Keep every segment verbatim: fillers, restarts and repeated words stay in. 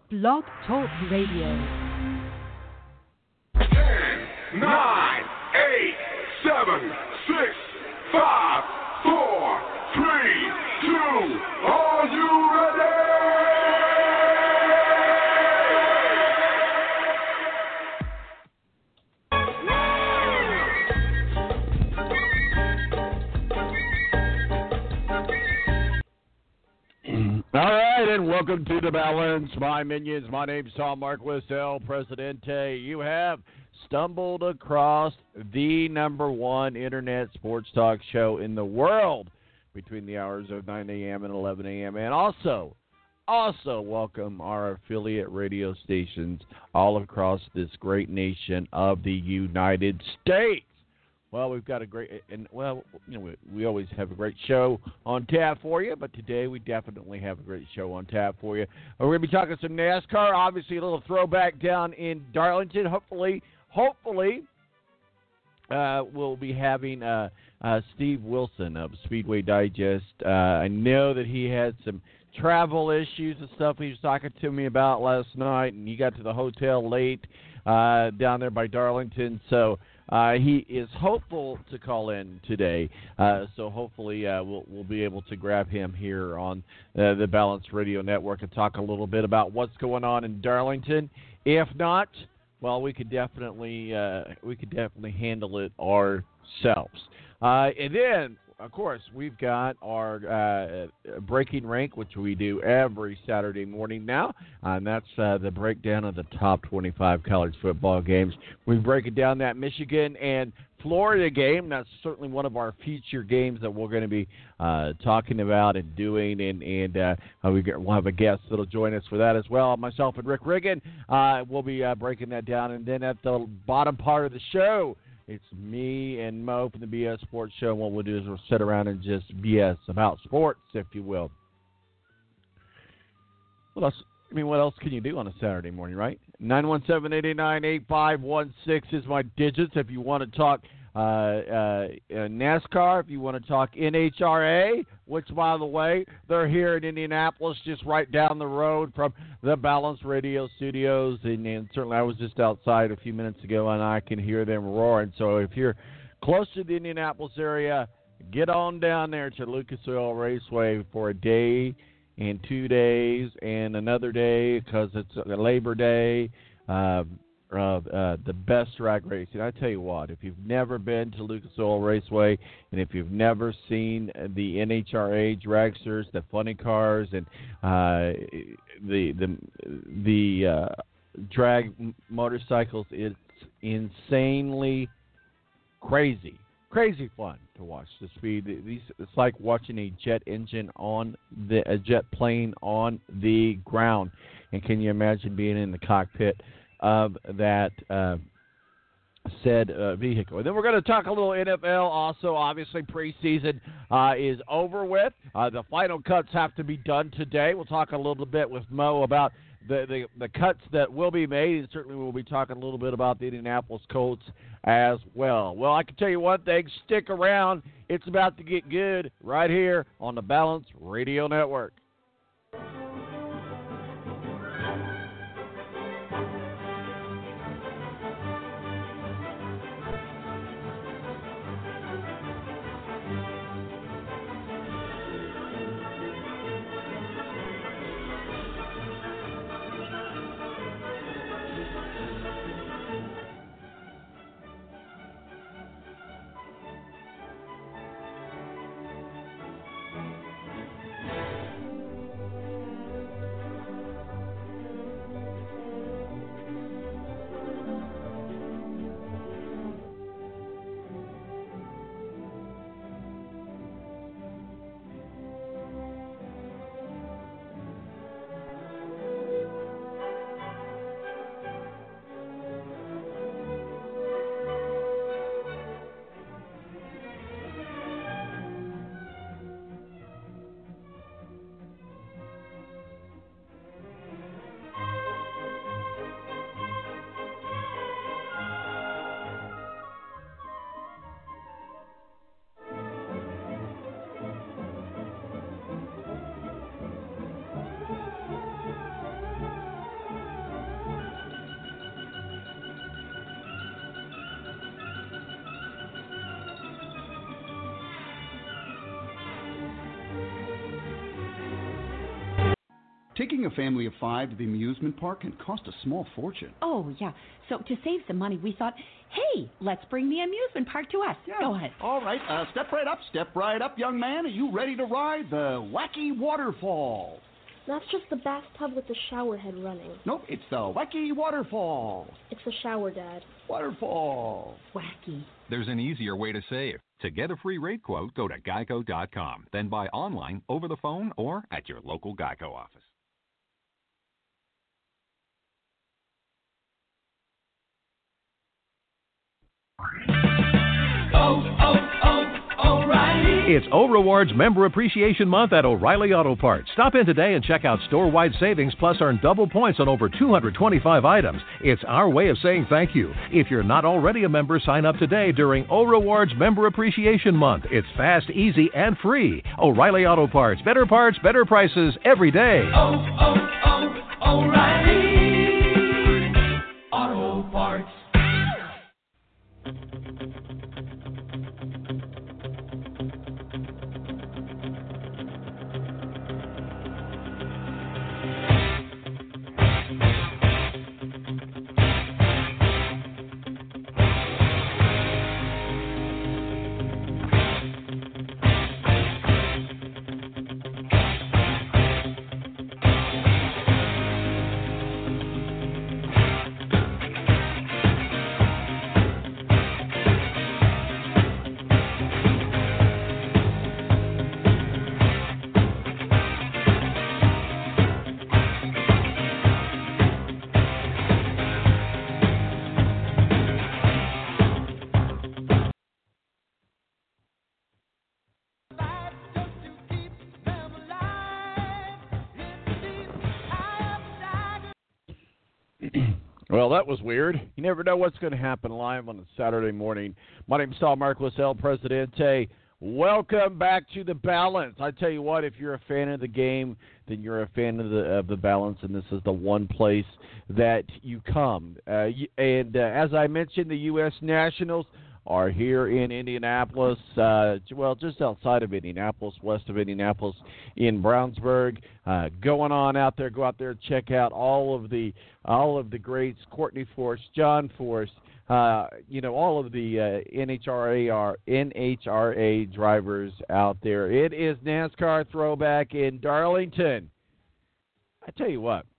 Blog Talk Radio. ten, nine, eight, seven, six, five, four, three, two, are you ready? All right, and welcome to The Balance, my minions. My name's Tom Marquis, El Presidente. You have stumbled across the number one internet sports talk show in the world between the hours of nine a.m. and eleven a.m. And also, also welcome our affiliate radio stations all across this great nation of the United States. Well, we've got a great, and well, you know, we, we always have a great show on tap for you, but today we definitely have a great show on tap for you. We're going to be talking some NASCAR, obviously a little throwback down in Darlington. Hopefully, hopefully, uh, we'll be having uh, uh, Steve Wilson of Speedway Digest. Uh, I know that he had some travel issues and stuff he was talking to me about last night, and he got to the hotel late uh, down there by Darlington, so Uh, he is hopeful to call in today, uh, so hopefully uh, we'll, we'll be able to grab him here on uh, the Balance Radio Network and talk a little bit about what's going on in Darlington. If not, well, we could definitely uh, we could definitely handle it ourselves. Uh, and then, of course, we've got our uh, Breaking Rank, which we do every Saturday morning now, and that's uh, the breakdown of the top twenty-five college football games. We break it down that Michigan and Florida game. That's certainly one of our future games that we're going to be uh, talking about and doing, and, and uh, we get, we'll have a guest that will join us for that as well. Myself and Rick Riggin uh, will be uh, breaking that down, and then at the bottom part of the show, it's me and Mo from the B S Sports Show, and what we'll do is we'll sit around and just B S about sports, if you will. What else? I mean, what else can you do on a Saturday morning, right? nine one seven, eight eight nine, eight five one six is my digits if you want to talk uh, uh, NASCAR, if you want to talk N H R A, which, by the way, they're here in Indianapolis, just right down the road from the Balance Radio Studios, and, and certainly I was just outside a few minutes ago, and I can hear them roaring. So if you're close to the Indianapolis area, get on down there to Lucas Oil Raceway for a day and two days and another day because it's a Labor Day. Uh, Uh, uh, the best drag racing. I tell you what, if you've never been to Lucas Oil Raceway and if you've never seen the N H R A dragsters, the funny cars, and uh, the the the uh, drag motorcycles, it's insanely crazy, crazy fun to watch the speed. These it's like watching a jet engine on the a jet plane on the ground. And can you imagine being in the cockpit of that uh, said uh, vehicle? And then we're going to talk a little N F L. Also, obviously, preseason uh, is over with. Uh, the final cuts have to be done today. We'll talk a little bit with Mo about the, the, the cuts that will be made, and certainly we'll be talking a little bit about the Indianapolis Colts as well. Well, I can tell you one thing. Stick around. It's about to get good right here on the Balance Radio Network. Taking a family of five to the amusement park can cost a small fortune. Oh, yeah. So to save some money, we thought, hey, let's bring the amusement park to us. Yeah. Go ahead. All right, uh, step right up, step right up, young man. Are you ready to ride the Wacky Waterfall? That's just the bathtub with the shower head running. Nope, it's the Wacky Waterfall. It's the shower, Dad. Waterfall. Wacky. There's an easier way to save. To get a free rate quote, go to geico dot com. Then buy online, over the phone, or at your local Geico office. Oh, oh, oh, O'Reilly. It's O Rewards Member Appreciation Month at O'Reilly Auto Parts. Stop in today and check out store-wide savings, plus earn double points on over two hundred twenty-five items. It's our way of saying thank you. If you're not already a member, sign up today during O Rewards Member Appreciation Month. It's fast, easy, and free. O'Reilly Auto Parts. Better parts, better prices every day. Oh, oh, oh, O'Reilly Auto Parts. Well, that was weird. You never know what's going to happen live on a Saturday morning. My name's Tom Marquis, El Presidente. Welcome back to The Balance. I tell you what, if you're a fan of the game, then you're a fan of the of the Balance, and this is the one place that you come. Uh, and uh, as I mentioned, the U S Nationals are here in Indianapolis, uh, well, just outside of Indianapolis, west of Indianapolis, in Brownsburg. Uh, going on out there, go out there, check out all of the all of the greats: Courtney Force, John Force, uh, you know, all of the uh, N H R A N H R A drivers out there. It is NASCAR Throwback in Darlington. I tell you what,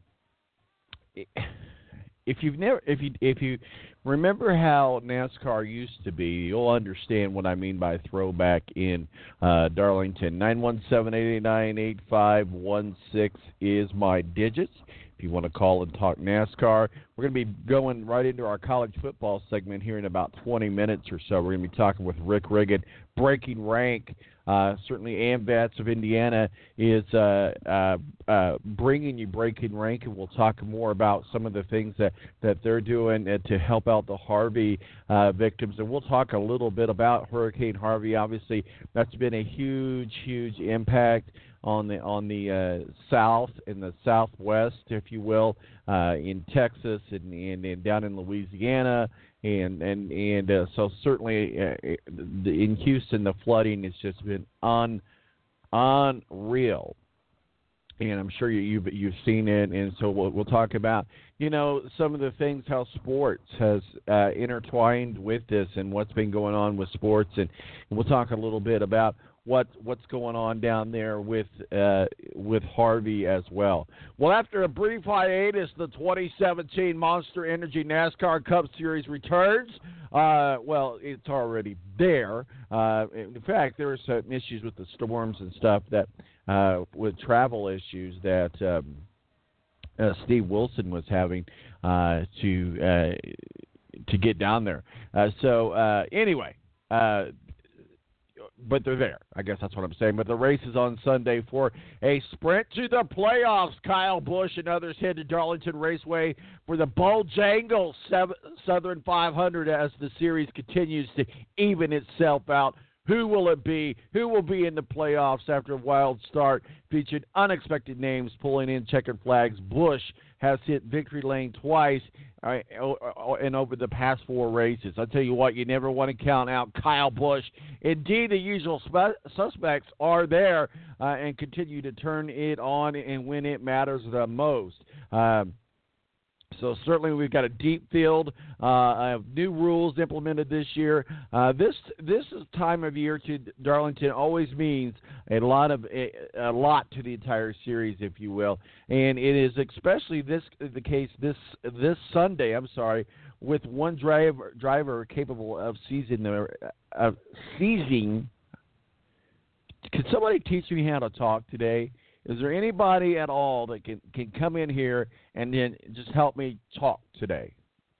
if you've never, if you if you remember how NASCAR used to be, you'll understand what I mean by throwback in uh, Darlington. nine one seven, eight eight nine, eight five one six is my digits. If you want to call and talk NASCAR, we're going to be going right into our college football segment here in about twenty minutes or so. We're going to be talking with Rick Riggin, Breaking Rank. Uh, certainly, AMVATS of Indiana is uh, uh, uh, bringing you Breaking Rank, and we'll talk more about some of the things that, that they're doing uh, to help out the Harvey uh, victims. And we'll talk a little bit about Hurricane Harvey. Obviously, that's been a huge, huge impact on the on the uh, south and the southwest, if you will, uh, in Texas and, and, and down in Louisiana. And and and uh, so certainly uh, in Houston, the flooding has just been un, unreal, and I'm sure you, you've you've seen it. And so we'll, we'll talk about you know some of the things how sports has uh, intertwined with this and what's been going on with sports, and, and we'll talk a little bit about what what's going on down there with uh, with Harvey as well. Well, after a brief hiatus, the twenty seventeen Monster Energy NASCAR Cup Series returns. Uh, well, it's already there. Uh, in fact, there were some issues with the storms and stuff that uh, with travel issues that um, uh, Steve Wilson was having uh, to uh, to get down there. Uh, so uh, anyway. Uh, But they're there. I guess that's what I'm saying. But the race is on Sunday for a sprint to the playoffs. Kyle Busch and others head to Darlington Raceway for the Bojangles Southern five hundred as the series continues to even itself out. Who will it be? Who will be in the playoffs after a wild start? Featured unexpected names pulling in checkered flags. Busch has hit victory lane twice uh, and over the past four races. I tell you what, you never want to count out Kyle Busch. Indeed, the usual spe- suspects are there uh, and continue to turn it on and when it matters the most. Um, So certainly we've got a deep field uh, of new rules implemented this year. Uh, this this time of year to Darlington always means a lot of a, a lot to the entire series, if you will, and it is especially this the case this this Sunday. I'm sorry, with one driver driver capable of seizing the of seizing. Can somebody teach me how to talk today? Is there anybody at all that can, can come in here and then just help me talk today?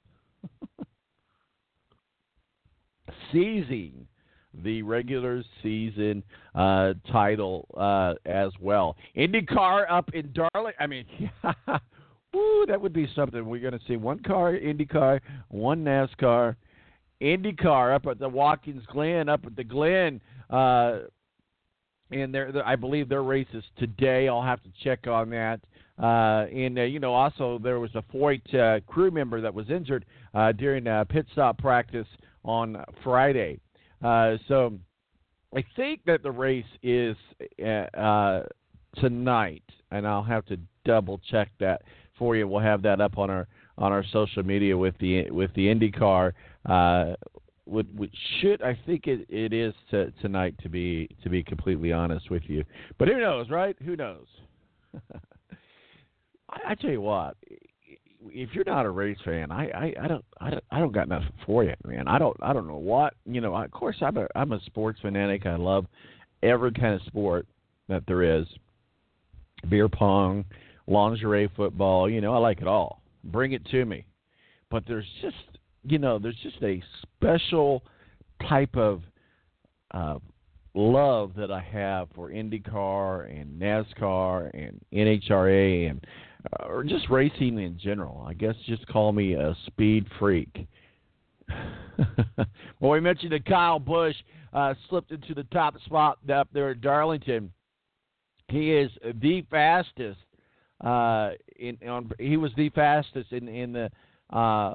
Seizing the regular season uh, title uh, as well. IndyCar up in Darling. I mean, woo, that would be something. We're going to see one car IndyCar, one NASCAR. IndyCar up at the Watkins Glen, up at the Glen. Uh, And they're, they're, I believe their race is today. I'll have to check on that. Uh, and, uh, you know, also there was a Foyt uh, crew member that was injured uh, during uh, pit stop practice on Friday. Uh, so I think that the race is uh, uh, tonight, and I'll have to double check that for you. We'll have that up on our on our social media with the with the IndyCar. Uh, Would, would should I think it, it is to, tonight to be to be completely honest with you, but who knows, right? Who knows? I, I tell you what, if you're not a race fan, I, I, I don't I don't I don't got nothing for you, man. I don't I don't know what you know. Of course, I'm a I'm a sports fanatic. I love every kind of sport that there is. Beer pong, lingerie football, you know, I like it all. Bring it to me. But there's just You know, there's just a special type of uh, love that I have for IndyCar and NASCAR and N H R A and uh, or just racing in general. I guess just call me a speed freak. Well, we mentioned that Kyle Busch uh, slipped into the top spot up there at Darlington. He is the fastest. Uh, in on he was the fastest in in the. Uh,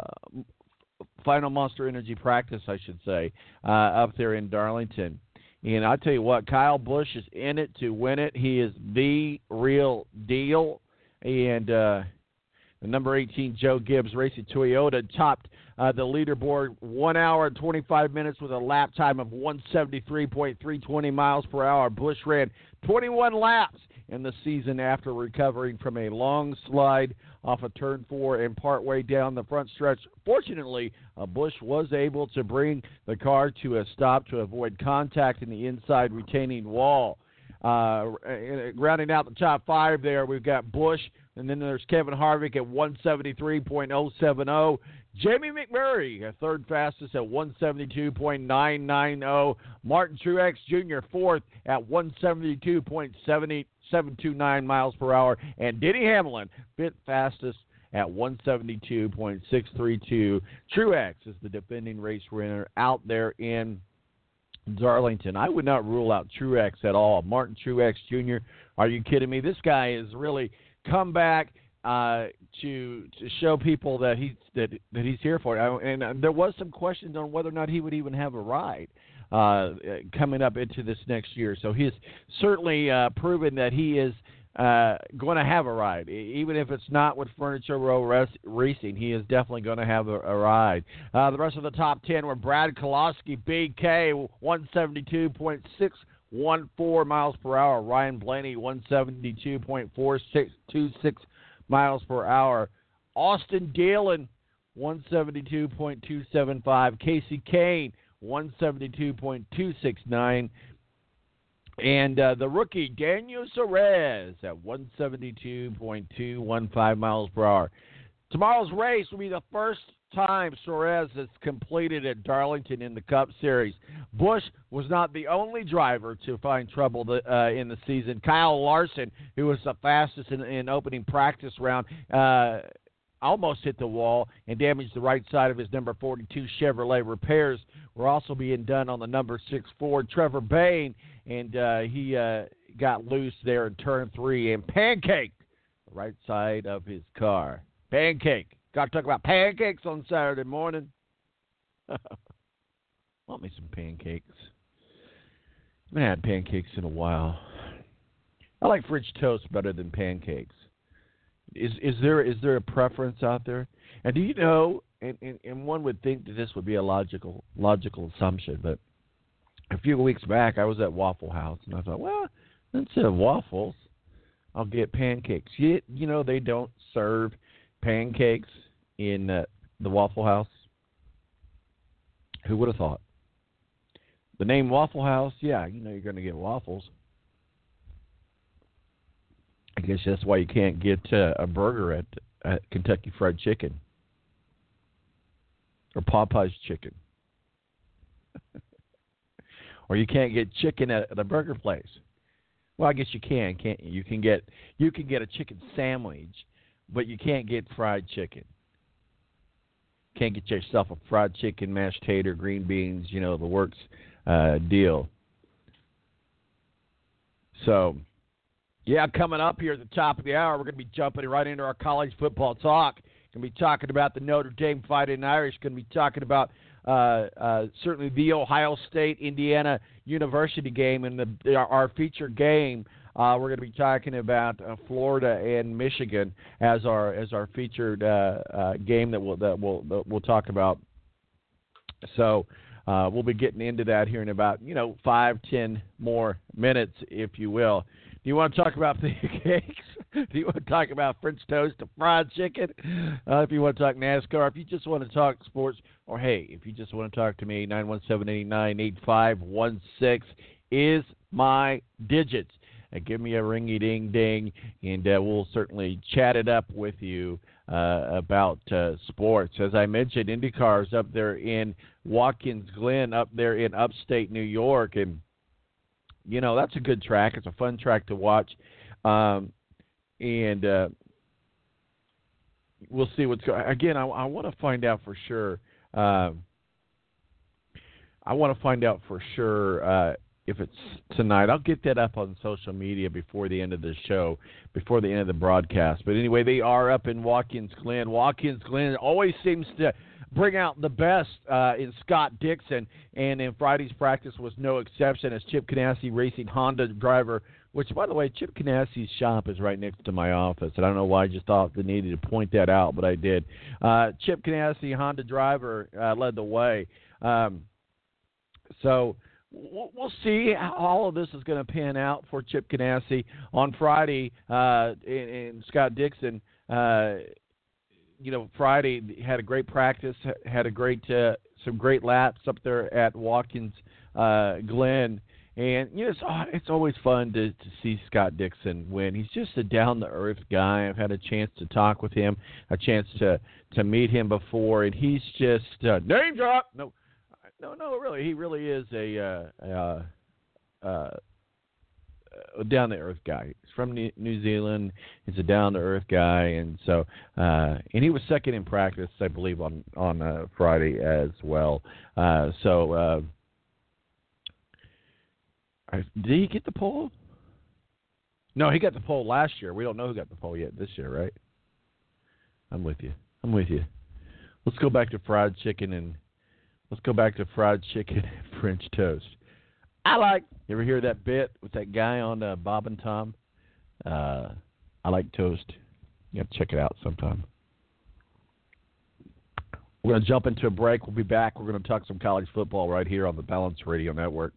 Final Monster Energy practice, I should say, uh, up there in Darlington. And I tell you what, Kyle Busch is in it to win it. He is the real deal. And uh, the number eighteen, Joe Gibbs, Racing Toyota, topped uh, the leaderboard one hour and twenty-five minutes with a lap time of one seventy-three point three two zero miles per hour. Busch ran twenty-one laps in the season after recovering from a long slide off of turn four and partway down the front stretch. Fortunately, uh, Busch was able to bring the car to a stop to avoid contact in the inside retaining wall. Uh, rounding out the top five there, we've got Busch, and then there's Kevin Harvick at one seventy-three point oh seven oh. Jamie McMurray, third fastest at one seventy-two point nine nine oh. Martin Truex Junior fourth at one seventy-two point seven two nine miles per hour. And Denny Hamlin, fifth fastest at one seventy-two point six three two. Truex is the defending race winner out there in Darlington. I would not rule out Truex at all. Martin Truex Junior, are you kidding me? This guy has really come back uh, to to show people that he's that that he's here for it. And uh, there was some questions on whether or not he would even have a ride uh, coming up into this next year. So he's certainly uh, proven that he is uh, going to have a ride, even if it's not with Furniture Row Res- Racing. He is definitely going to have a, a ride. Uh, the rest of the top ten were Brad Keselowski, B K, one seventy-two point six one four miles per hour. Ryan Blaney, one seventy-two point four six two six miles per hour. Austin Dillon, one seventy-two point two seven five. Casey Kane, one seventy-two point two six nine. And uh, the rookie, Daniel Suarez, at one seventy-two point two one five miles per hour. Tomorrow's race will be the first time Suarez has completed at Darlington in the Cup Series. Busch was not the only driver to find trouble the, uh, in the season. Kyle Larson, who was the fastest in, in opening practice round, uh, almost hit the wall and damaged the right side of his number forty-two Chevrolet. Repairs were also being done on the number six Ford Trevor Bain, and uh, he uh, got loose there in turn three and pancaked the right side of his car. Pancake. Got to talk about pancakes on Saturday morning. Want me some pancakes. I haven't had pancakes in a while. I like French toast better than pancakes. Is is there is there a preference out there? And do you know? And, and, and one would think that this would be a logical logical assumption, but a few weeks back I was at Waffle House and I thought, well, instead of waffles, I'll get pancakes. Yet, you know, they don't serve pancakes in uh, the Waffle House. Who would have thought? The name Waffle House, yeah, you know you're going to get waffles. I guess that's why you can't get uh, a burger at, at Kentucky Fried Chicken or Popeye's Chicken. Or you can't get chicken at, at a burger place. Well, I guess you can, can't you? You can get you can get a chicken sandwich, but you can't get fried chicken. Can't get yourself a fried chicken, mashed tater, green beans, you know, the works uh, deal. So, yeah, coming up here at the top of the hour, we're going to be jumping right into our college football talk. Going to be talking about the Notre Dame Fighting Irish. Going to be talking about uh, uh, certainly the Ohio State Indiana University game and the our, our featured game. Uh, we're going to be talking about uh, Florida and Michigan as our as our featured uh, uh, game that we'll that we'll that we'll talk about. So uh, we'll be getting into that here in about you know five ten more minutes, if you will. Do you want to talk about the cakes? Do you want to talk about French toast or fried chicken? Uh, if you want to talk NASCAR, if you just want to talk sports, or hey, if you just want to talk to me, nine one seven, eight nine eight five one six is my digits. Uh, give me a ringy-ding-ding, and uh, we'll certainly chat it up with you uh, about uh, sports. As I mentioned, IndyCar's up there in Watkins Glen, up there in upstate New York, and you know, that's a good track. It's a fun track to watch. Um, and uh, we'll see what's going on. Again, I, I want to find out for sure. Uh, I want to find out for sure uh, if it's tonight. I'll get that up on social media before the end of the show, before the end of the broadcast. But anyway, they are up in Watkins Glen. Watkins Glen always seems to bring out the best uh, in Scott Dixon, and in Friday's practice was no exception as Chip Ganassi Racing Honda driver, which, by the way, Chip Ganassi's shop is right next to my office, and I don't know why I just thought I needed to point that out, but I did. Uh, Chip Ganassi Honda driver uh, led the way. Um, so we'll, we'll see how all of this is going to pan out for Chip Ganassi on Friday, uh, and, and Scott Dixon uh You know, Friday had a great practice, had a great uh, some great laps up there at Watkins uh, Glen, and you know it's, it's always fun to, to see Scott Dixon win. He's just a down to earth guy. I've had a chance to talk with him, a chance to, to meet him before, and he's just uh, name drop. No, no, no, really, he really is a uh, uh, uh, a down to earth guy. He's from New Zealand. He's a down to earth guy, and so uh, and he was second in practice, I believe, on on uh, Friday as well. Uh, so uh, did he get the pole? No, he got the pole last year. We don't know who got the pole yet this year, right? I'm with you. I'm with you. Let's go back to fried chicken and let's go back to fried chicken and French toast. I like. You ever hear that bit with that guy on uh, Bob and Tom? Uh, I like toast. You have to check it out sometime. We're going to jump into a break. We'll be back. We're going to talk some college football right here on the Balance Radio Network.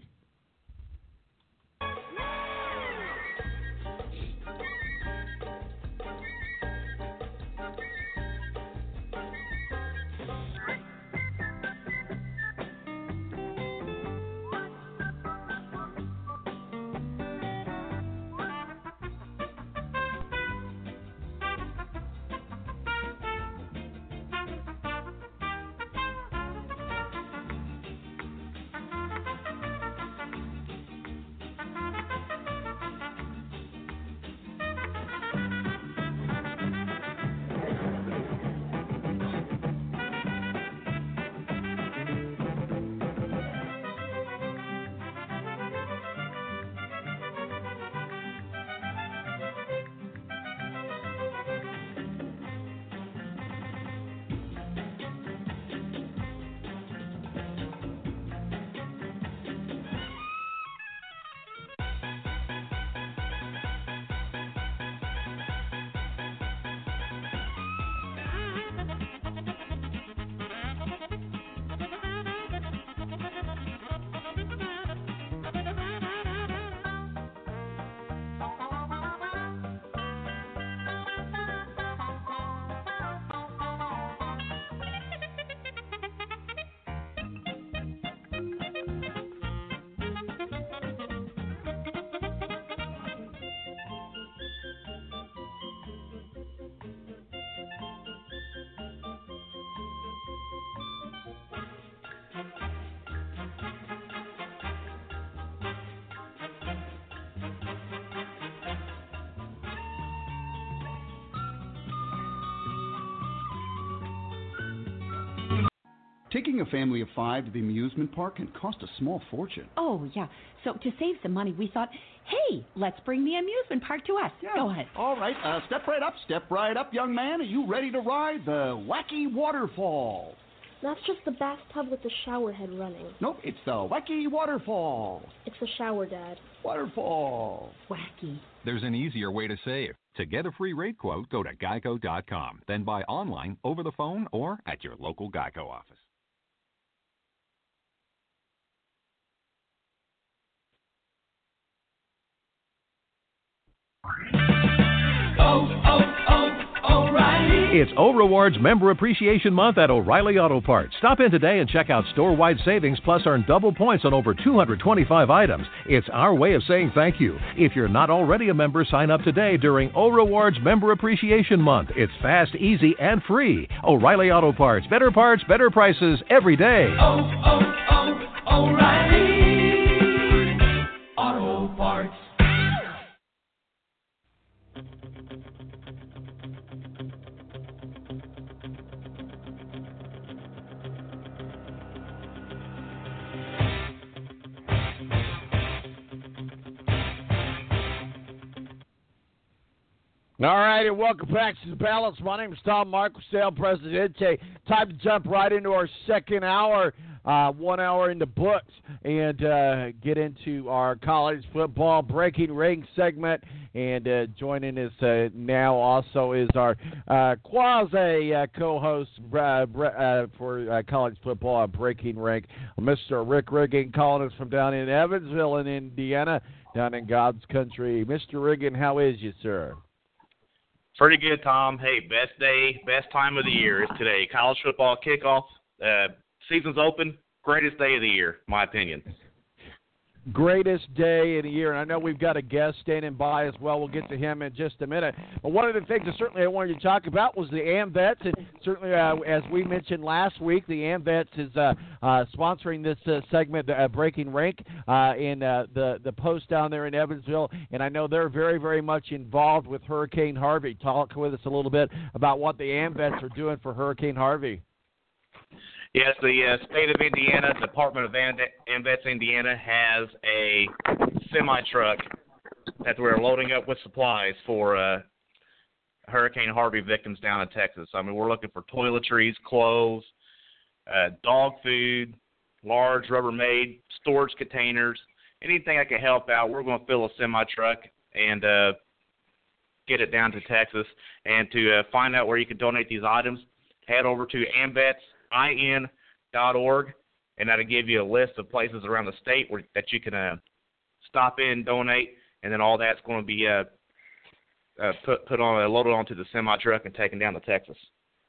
Taking a family of five to the amusement park can cost a small fortune. Oh, yeah. So to save some money, we thought, hey, let's bring the amusement park to us. Yeah. Go ahead. All right, uh, step right up, step right up, young man. Are you ready to ride the Wacky Waterfall? That's just the bathtub with the shower head running. Nope, it's the Wacky Waterfall. It's the shower, Dad. Waterfall. Wacky. There's an easier way to save. To get a free rate quote, go to geico dot com, then buy online, over the phone, or at your local Geico office. Oh, oh, oh, O'Reilly. It's O Rewards Member Appreciation Month at O'Reilly Auto Parts. Stop in today and check out store-wide savings plus earn double points on over two hundred twenty-five items. It's our way of saying thank you. If you're not already a member, sign up today during O Rewards Member Appreciation Month. It's fast, easy, and free. O'Reilly Auto Parts. Better parts, better prices every day. Oh, oh, oh, O'Reilly Auto Parts. All right, and welcome back to the Balance. My name is Tom Marquis, Presidente. Time to jump right into our second hour, uh, one hour in the books, and uh, get into our college football breaking rank segment. And uh, joining us uh, now also is our uh, quasi uh, co-host uh, uh, for uh, college football uh, breaking rank, Mister Rick Riggin, calling us from down in Evansville in Indiana, down in God's country. Mister Riggin, how is you, sir? Pretty good, Tom. Hey, best day, best time of the year is today. College football kickoff. Uh, season's open. Greatest day of the year, my opinion. Greatest day in the year, and I know we've got a guest standing by as well. We'll get to him in just a minute. But one of the things that certainly I wanted to talk about was the AMVETS, and certainly uh, as we mentioned last week, the AMVETS is uh, uh, sponsoring this uh, segment, uh, Breaking Rank, uh, in uh, the, the post down there in Evansville, and I know they're very, very much involved with Hurricane Harvey. Talk with us a little bit about what the AMVETS are doing for Hurricane Harvey. Yes, the uh, state of Indiana, Department of AMVETS Indiana, has a semi-truck that we're loading up with supplies for uh, Hurricane Harvey victims down in Texas. I mean, we're looking for toiletries, clothes, uh, dog food, large Rubbermaid storage containers, anything that can help out. We're going to fill a semi-truck and uh, get it down to Texas. And to uh, find out where you can donate these items, head over to AMVETS I N dot org, and that'll give you a list of places around the state where that you can uh, stop in, donate, and then all that's going to be uh, uh, put put on, uh, loaded onto the semi truck and taken down to Texas.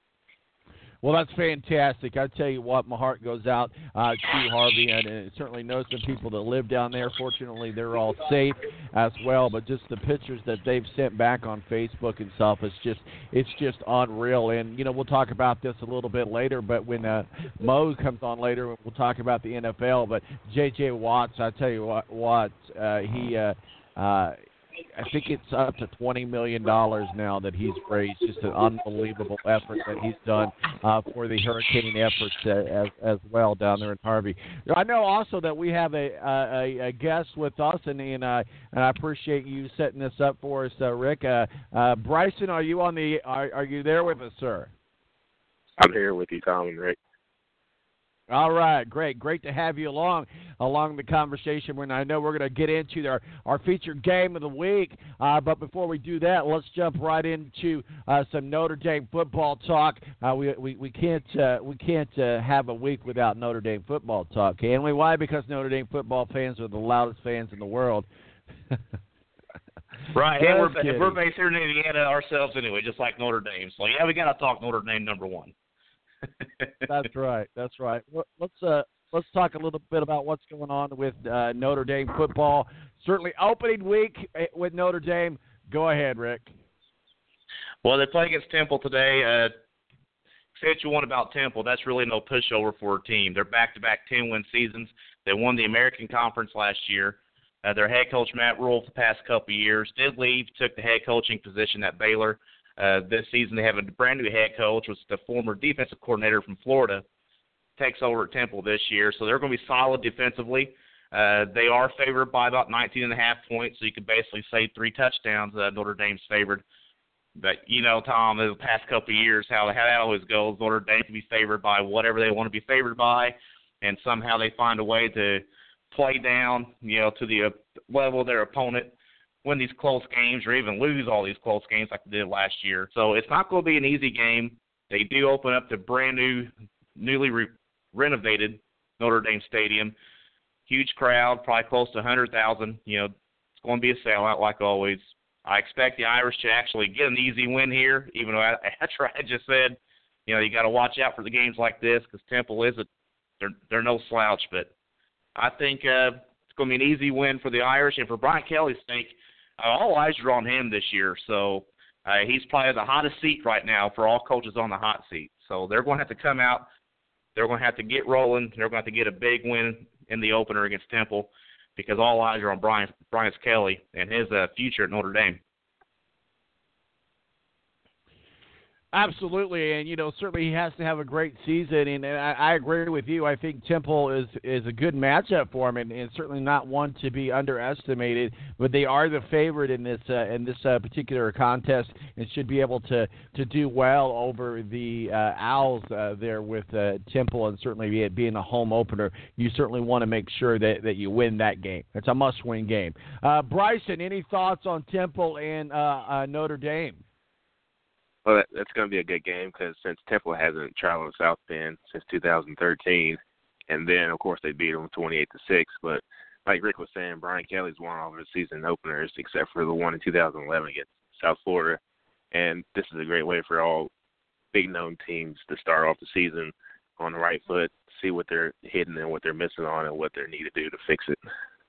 Well, that's fantastic. I tell you what, my heart goes out uh, to Harvey, and uh, certainly know some people that live down there. Fortunately, they're all safe as well. But just the pictures that they've sent back on Facebook and stuff, it's just it's just unreal. And you know, we'll talk about this a little bit later. But when uh, Mo comes on later, we'll talk about the N F L. But J J Watts, I tell you what, what uh, he. Uh, uh, I think it's up to twenty million dollars now that he's raised. Just an unbelievable effort that he's done uh, for the hurricane efforts uh, as, as well down there in Harvey. I know also that we have a a, a guest with us, and and, uh, and I appreciate you setting this up for us, uh, Rick. Uh, uh, Bryson, are you on the? Are, are you there with us, sir? I'm here with you, Tom and Rick. All right, great. Great to have you along along the conversation. When I know we're going to get into our, our featured game of the week. Uh, but before we do that, let's jump right into uh, some Notre Dame football talk. Uh, we, we we can't uh, we can't uh, have a week without Notre Dame football talk, can we? Why? Because Notre Dame football fans are the loudest fans in the world. Right, and we're, we're based here in Indiana ourselves anyway, just like Notre Dame. So yeah, we got to talk Notre Dame number one. That's right. That's right. Let's uh, let's talk a little bit about what's going on with uh, Notre Dame football. Certainly, opening week with Notre Dame. Go ahead, Rick. Well, they play against Temple today. Uh, say what you want about Temple, that's really no pushover for a team. They're back-to-back ten-win seasons. They won the American Conference last year. Uh, their head coach, Matt Rhule, for the past couple of years, did leave, took the head coaching position at Baylor. Uh, this season they have a brand-new head coach, which is the former defensive coordinator from Florida. takes over at Temple this year, so they're going to be solid defensively. Uh, they are favored by about nineteen and a half points, so you could basically say three touchdowns. Uh, Notre Dame's favored. But, you know, Tom, in the past couple of years, how, how that always goes, Notre Dame can be favored by whatever they want to be favored by, and somehow they find a way to play down, you know, to the uh, level of their opponent, win these close games, or even lose all these close games like they did last year. So it's not going to be an easy game. They do open up the brand-new, newly re- renovated Notre Dame Stadium. Huge crowd, probably close to one hundred thousand. You know, it's going to be a sellout like always. I expect the Irish to actually get an easy win here, even though, after I just said, you know, you got to watch out for the games like this because Temple is a they're they're no slouch. But I think uh, it's going to be an easy win for the Irish, and for Brian Kelly's sake, uh, all eyes are on him this year. So uh, he's probably the hottest seat right now for all coaches on the hot seat. So they're going to have to come out. They're going to have to get rolling. They're going to have to get a big win in the opener against Temple, because all eyes are on Brian Brian Kelly and his uh, future at Notre Dame. Absolutely, and, you know, certainly he has to have a great season, and, and I, I agree with you. I think Temple is, is a good matchup for him, and, and certainly not one to be underestimated, but they are the favorite in this uh, in this uh, particular contest and should be able to, to do well over the uh, Owls uh, there with uh, Temple, and certainly it being a home opener, you certainly want to make sure that, that you win that game. It's a must-win game. Uh, Bryson, any thoughts on Temple and uh, uh, Notre Dame? Well, that, that's going to be a good game because since Temple hasn't traveled to South Bend since two thousand thirteen, and then, of course, they beat them twenty-eight to six. But like Rick was saying, Brian Kelly's won all of his season openers except for the one in two thousand eleven against South Florida. And this is a great way for all big-known teams to start off the season on the right foot, see what they're hitting and what they're missing on and what they need to do to fix it.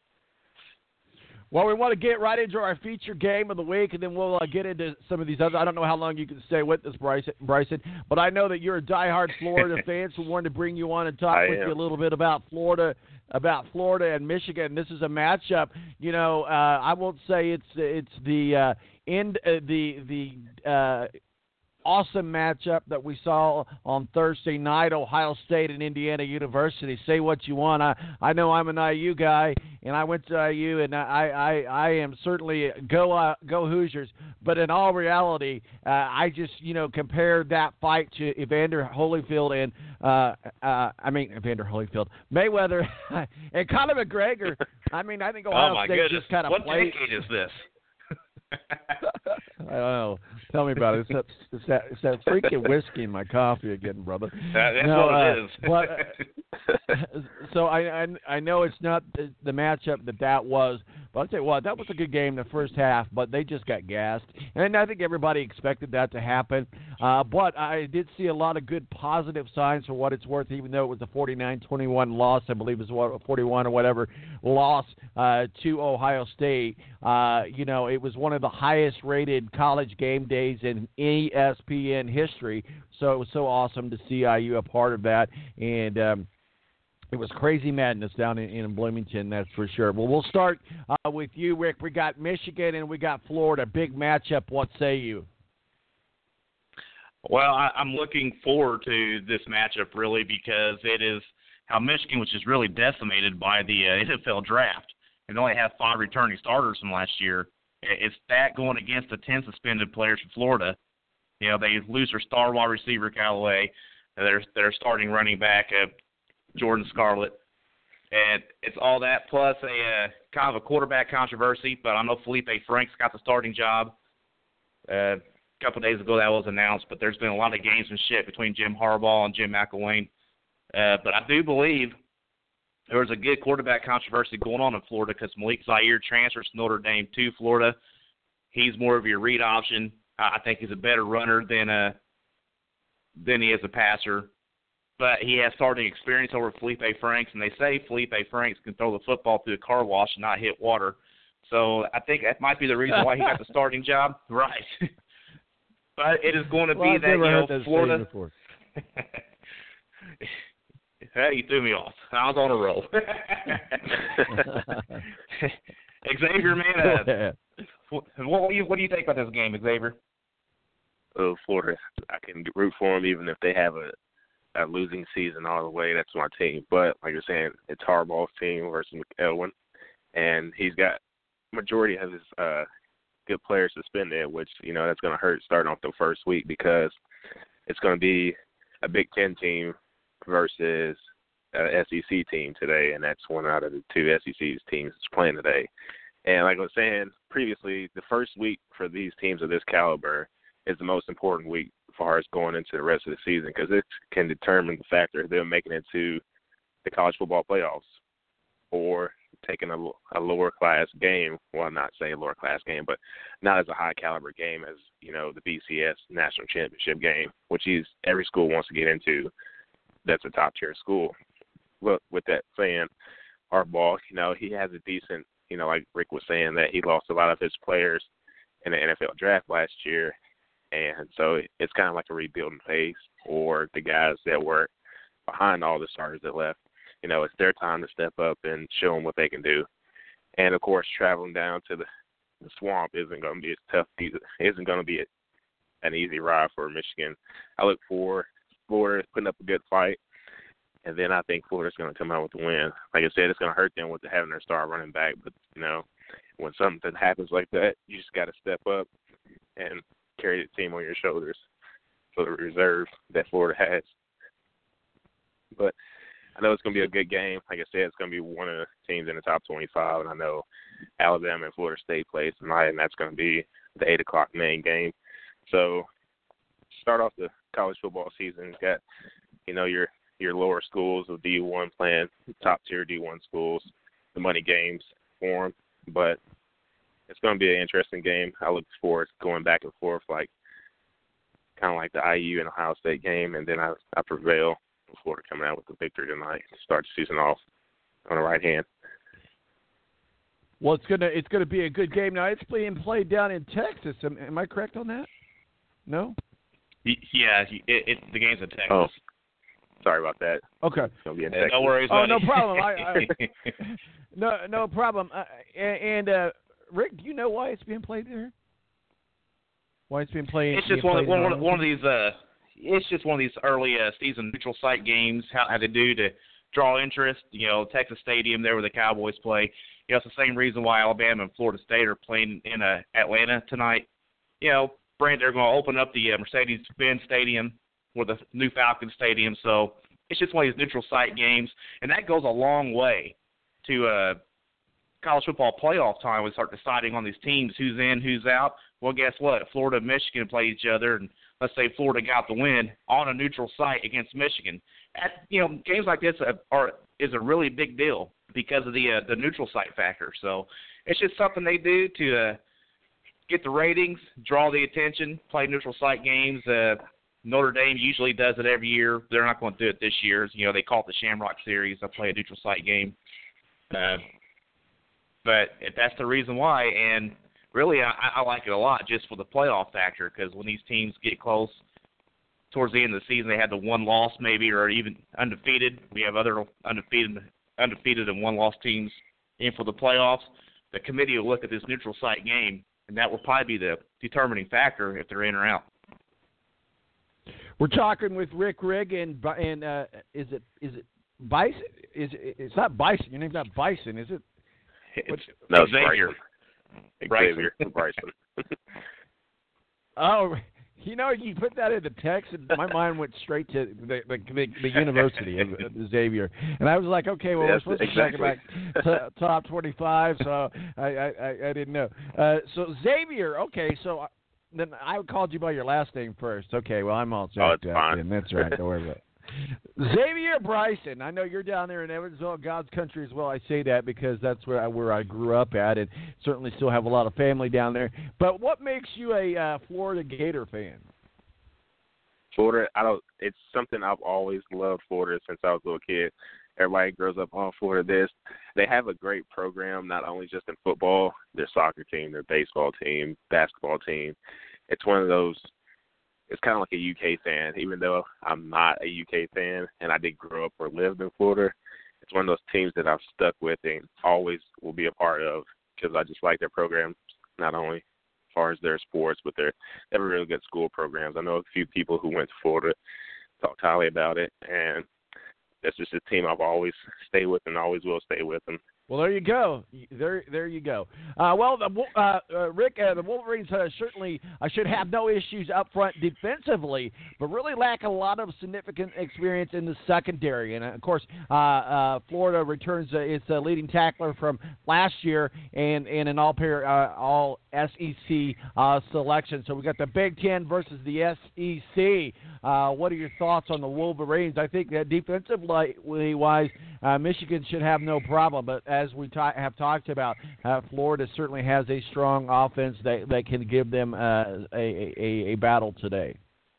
Well, we want to get right into our feature game of the week, and then we'll uh, get into some of these others. I don't know how long you can stay with us, Bryson, Bryson, but I know that you're a diehard Florida fan, so we wanted to bring you on and talk I with am. you a little bit about Florida, about Florida and Michigan. This is a matchup. You know, uh, I won't say it's it's the uh, end uh, the the. Uh, Awesome matchup that we saw on Thursday night, Ohio State and Indiana University. Say what you want. I, I know I'm an I U guy, and I went to I U, and I I, I am certainly go uh, go Hoosiers. But in all reality, uh, I just you know compared that fight to Evander Holyfield and uh, uh, I mean Evander Holyfield, Mayweather, and Conor McGregor. I mean I think Ohio oh my State goodness. just kind of what played. decade is this? I don't know. Tell me about it. It's that, it's that, it's that freaking whiskey in my coffee again, brother. That, that's no, what uh, it is. but, uh, so I, I I know it's not the, the matchup that that was, but I'll tell you what, that was a good game the first half, but they just got gassed. And I think everybody expected that to happen. Uh, but I did see a lot of good positive signs for what it's worth, even though it was a forty-nine twenty-one loss, I believe it was forty-one or whatever, loss uh, to Ohio State. Uh, you know, it was one of the highest rated college game days in E S P N history. So it was so awesome to see I U a part of that. And um, it was crazy madness down in, in Bloomington, that's for sure. Well, we'll start uh, with you, Rick. We got Michigan and we got Florida. Big matchup. What say you? Well, I, I'm looking forward to this matchup, really, because it is how Michigan was just really decimated by the uh, N F L draft and only have five returning starters from last year. It's that going against the ten suspended players from Florida. You know, they lose their star wide receiver, Callaway. They're, they're starting running back, uh, Jordan Scarlett. And it's all that plus a uh, kind of a quarterback controversy, but I know Felipe Franks got the starting job. Uh, a couple of days ago that was announced, but there's been a lot of gamesmanship between Jim Harbaugh and Jim McElwain. Uh, but I do believe there was a good quarterback controversy going on in Florida because Malik Zaire transfers to Notre Dame to Florida. He's more of your read option. I think he's a better runner than a, than he is a passer. But he has starting experience over Felipe Franks, and they say Felipe Franks can throw the football through a car wash and not hit water. So I think that might be the reason why he got the starting job. Right. But it is going to well, be I've that, never you know, heard that Florida. before. Hey, you threw me off. I was on a roll. Xavier, man, uh, what, what, do you, what do you think about this game, Xavier? Oh, Florida, I can root for them even if they have a a losing season all the way. That's my team. But like you're saying, it's Harbaugh's team versus McElwain, and he's got majority of his uh, good players suspended, which, you know, that's going to hurt starting off the first week because it's going to be a Big Ten team versus an S E C team today, and that's one out of the two S E C teams that's playing today. And like I was saying previously, the first week for these teams of this caliber is the most important week as far as going into the rest of the season because it can determine the factor of them making it to the college football playoffs or taking a, a lower class game. Well, not saying lower class game, but not as a high caliber game as, you know, the B C S national championship game, which is every school wants to get into. That's a top tier school. But with that saying, Harbaugh, you know, he has a decent, you know, like Rick was saying, that he lost a lot of his players in the N F L draft last year. And so it's kind of like a rebuilding phase for the guys that were behind all the starters that left. You know, it's their time to step up and show them what they can do. And, of course, traveling down to the, the swamp isn't going to be as tough. Isn't going to be a, an easy ride for Michigan. I look for Florida putting up a good fight, and then I think Florida's going to come out with the win. Like I said, it's going to hurt them with having their star running back. But, you know, when something happens like that, you just got to step up and carry the team on your shoulders for the reserve that Florida has. But I know it's going to be a good game. Like I said, it's going to be one of the teams in the top twenty-five, and I know Alabama and Florida State plays tonight, and that's going to be the eight o'clock main game. So start off the college football season. You've got, you know, your your lower schools of D one playing top-tier D one schools, the money games for them. But it's going to be an interesting game. I look forward to going back and forth, like kind of like the I U and Ohio State game, and then I, I prevail. Florida coming out with the victory tonight to start the season off on the right hand. Well, it's gonna it's gonna be a good game. Now it's being played down in Texas. Am, am I correct on that? No. Yeah, it, it, the game's in Texas. Oh, sorry about that. Okay. It's gonna be in Texas. No worries. Oh, buddy. no problem. I, I, no, no problem. Uh, and uh, Rick, do you know why it's being played there? Why it's being played? It's just one, one, one, one of these. Uh, It's just one of these early uh, season neutral site games, how, how they do to draw interest. You know, Texas Stadium, there where the Cowboys play. You know, it's the same reason why Alabama and Florida State are playing in uh, Atlanta tonight. You know, Brand, they're going to open up the uh, Mercedes-Benz Stadium or the new Falcon Stadium. So it's just one of these neutral site games, and that goes a long way to uh, college football playoff time. We start deciding on these teams, who's in, who's out. Well, guess what? Florida and Michigan play each other, and let's say Florida got the win on a neutral site against Michigan. At, you know, games like this are, are is a really big deal because of the uh, the neutral site factor. So it's just something they do to uh, get the ratings, draw the attention, play neutral site games. Uh, Notre Dame usually does it every year. They're not going to do it this year. You know, they call it the Shamrock Series. They play a neutral site game. Uh, but that's the reason why, and really, I, I like it a lot just for the playoff factor because when these teams get close towards the end of the season, they had the one loss maybe or even undefeated. We have other undefeated undefeated and one-loss teams in for the playoffs. The committee will look at this neutral site game, and that will probably be the determining factor if they're in or out. We're talking with Rick Rigg and and uh, is it is it Bison? Is it, it's not Bison? Your name's not Bison, is it? It's, no, it's Xavier. Xavier. Bryson. Oh, you know, you put that in the text, and my mind went straight to the the, the, the University of Xavier, and I was like, okay, well, yes, we're supposed exactly. to talk about t- top twenty-five, so I I, I didn't know. Uh, so Xavier, okay, so then I called you by your last name first. Okay, well, I'm all set. Oh, it's fine. Then. That's right. Don't worry about it. Xavier Bryson, I know you're down there in Evansville, God's country as well. I say that because that's where I, where I grew up at, and certainly still have a lot of family down there. But what makes you a uh, Florida Gator fan? Florida, I don't. It's something I've always loved. Florida since I was a little kid. Everybody grows up on Florida. This they have a great program, not only just in football, their soccer team, their baseball team, basketball team. It's one of those. It's kind of like a U K fan, even though I'm not a U K fan and I did grow up or lived in Florida. It's one of those teams that I've stuck with and always will be a part of because I just like their programs, not only as far as their sports, but they're, they have really good school programs. I know a few people who went to Florida talked highly about it, and that's just a team I've always stayed with and always will stay with them. Well, there you go. There, there you go. Uh, well, the, uh, uh, Rick, uh, the Wolverines uh, certainly uh, should have no issues up front defensively, but really lack a lot of significant experience in the secondary. And, uh, of course, uh, uh, Florida returns uh, its uh, leading tackler from last year and, and an all-pair, uh, all S E C uh, selection. So we got the Big Ten versus the S E C. Uh, what are your thoughts on the Wolverines? I think that defensively-wise, uh, Michigan should have no problem, but as we ta- have talked about, uh, Florida certainly has a strong offense that, that can give them uh, a, a, a battle today.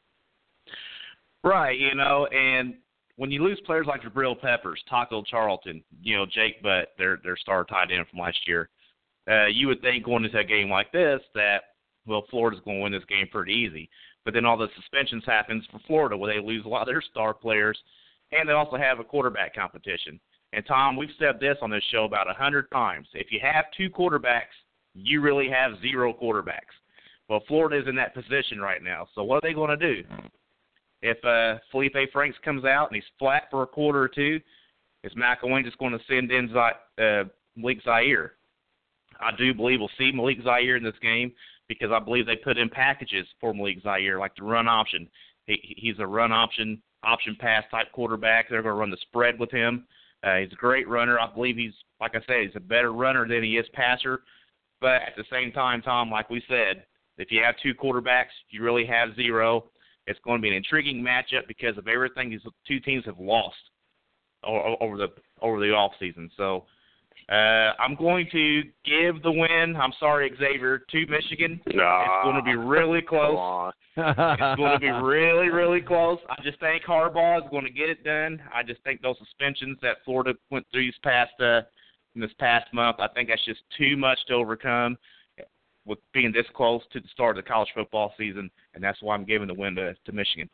Right, you know, and when you lose players like Jabril Peppers, Taco Charlton, you know, Jake Butt, their their star tight end from last year, uh, you would think going into a game like this that, well, Florida's going to win this game pretty easy. But then all the suspensions happens for Florida where they lose a lot of their star players, and they also have a quarterback competition. And, Tom, we've said this on this show about a hundred times. If you have two quarterbacks, you really have zero quarterbacks. Well, Florida is in that position right now. So what are they going to do? If uh, Felipe Franks comes out and he's flat for a quarter or two, is McElwain just going to send in Z- uh, Malik Zaire? I do believe we'll see Malik Zaire in this game because I believe they put in packages for Malik Zaire, like the run option. He, he's a run option, option pass type quarterback. They're going to run the spread with him. Uh, he's a great runner. I believe he's, like I said, he's a better runner than he is passer. But at the same time, Tom, like we said, if you have two quarterbacks, you really have zero. It's going to be an intriguing matchup because of everything these two teams have lost over the over the offseason. So uh, I'm going to give the win, I'm sorry, Xavier, to Michigan. Nah, it's going to be really close. It's going to be really, really close. I just think Harbaugh is going to get it done. I just think those suspensions that Florida went through this past uh, in this past month, I think that's just too much to overcome with being this close to the start of the college football season, and that's why I'm giving the win to, to Michigan.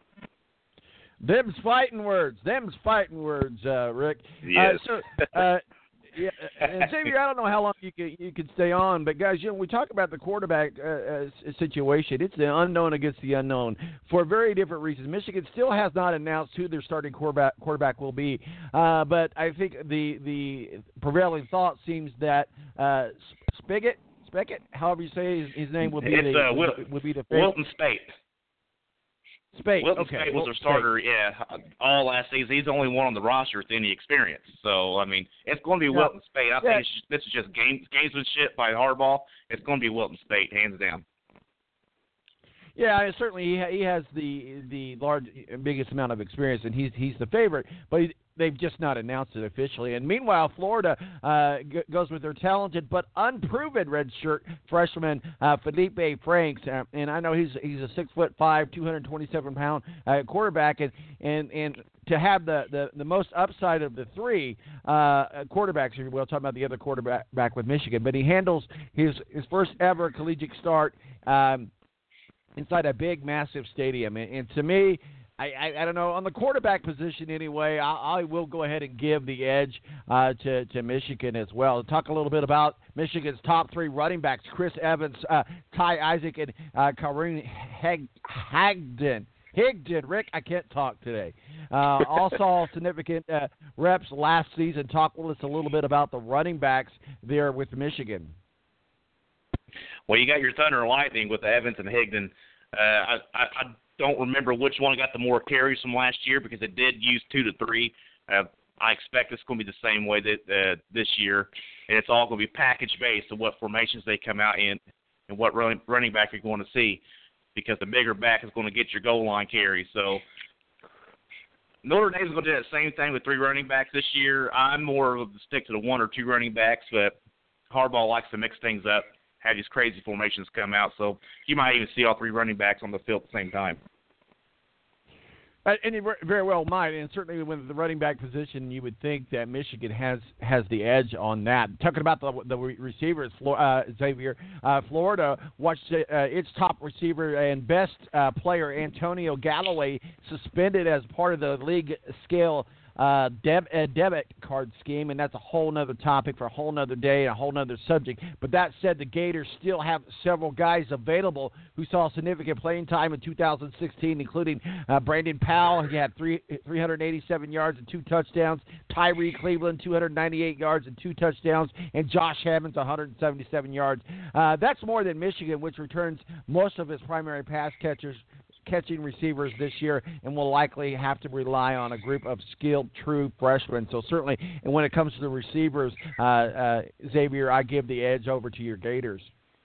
Them's fighting words. Them's fighting words, uh, Rick. Yes. Uh, so, uh, yeah, and Xavier, I don't know how long you can you can stay on, but guys, you know, we talk about the quarterback uh, uh, situation. It's the unknown against the unknown for very different reasons. Michigan still has not announced who their starting quarterback quarterback will be, uh, but I think the the prevailing thought seems that uh, Spigot, Spigot, however you say his, his name, will be it's, the uh, Will, would be the Wilton Spate. Spate. Wilton okay. Spate was Wilton their starter, Spate. yeah, all last season. He's the only one on the roster with any experience. So, I mean, it's going to be No. Wilton Spate. I Yeah. think it's just, this is just game, gamesmanship by Harbaugh. It's going to be Wilton Spate, hands down. Yeah, certainly he ha- he has the the large biggest amount of experience, and he's he's the favorite. But he, they've just not announced it officially. And meanwhile, Florida uh, g- goes with their talented but unproven redshirt freshman uh, Felipe Franks, uh, and I know he's he's a six foot five, two hundred twenty-seven pound uh, quarterback, and and and. To have the, the, the most upside of the three uh, quarterbacks, if you will, talking about the other quarterback back with Michigan, but he handles his his first ever collegiate start um, inside a big, massive stadium. And, and to me, I, I, I don't know, on the quarterback position anyway, I, I will go ahead and give the edge uh, to, to Michigan as well. Talk a little bit about Michigan's top three running backs, Chris Evans, uh, Ty Isaac, and uh, Kareem Hag- Hagden. Higdon, Rick, I can't talk today. Uh, all saw significant uh, reps last season. Talk with us a little bit about the running backs there with Michigan. Well, you got your Thunder and Lightning with Evans and Higdon. Uh, I, I, I don't remember which one got the more carries from last year because it did use two to three. Uh, I expect it's going to be the same way that uh, this year, and it's all going to be package-based of what formations they come out in and what running, running back you're going to see, because the bigger back is going to get your goal line carry. So Notre Dame is going to do that same thing with three running backs this year. I'm more of a stick to the one or two running backs, but Harbaugh likes to mix things up, have these crazy formations come out. So you might even see all three running backs on the field at the same time. Uh, and you very well might, and certainly with the running back position, you would think that Michigan has has the edge on that. Talking about the the receivers, uh, Xavier, uh, Florida watched uh, its top receiver and best uh, player, Antonio Galloway, suspended as part of the league scale uh, deb- uh, debit card scheme, and that's a whole nother topic for a whole nother day and a whole nother subject. But that said, the Gators still have several guys available who saw significant playing time in two thousand sixteen, including uh, Brandon Powell. He had three, three hundred eighty-seven yards and two touchdowns. Tyree Cleveland, two hundred ninety-eight yards and two touchdowns. And Josh Hammonds, one hundred seventy-seven yards. Uh, that's more than Michigan, which returns most of its primary pass catchers, catching receivers this year, and will likely have to rely on a group of skilled, true freshmen. So certainly, and when it comes to the receivers, uh, uh, Xavier, I give the edge over to your Gators.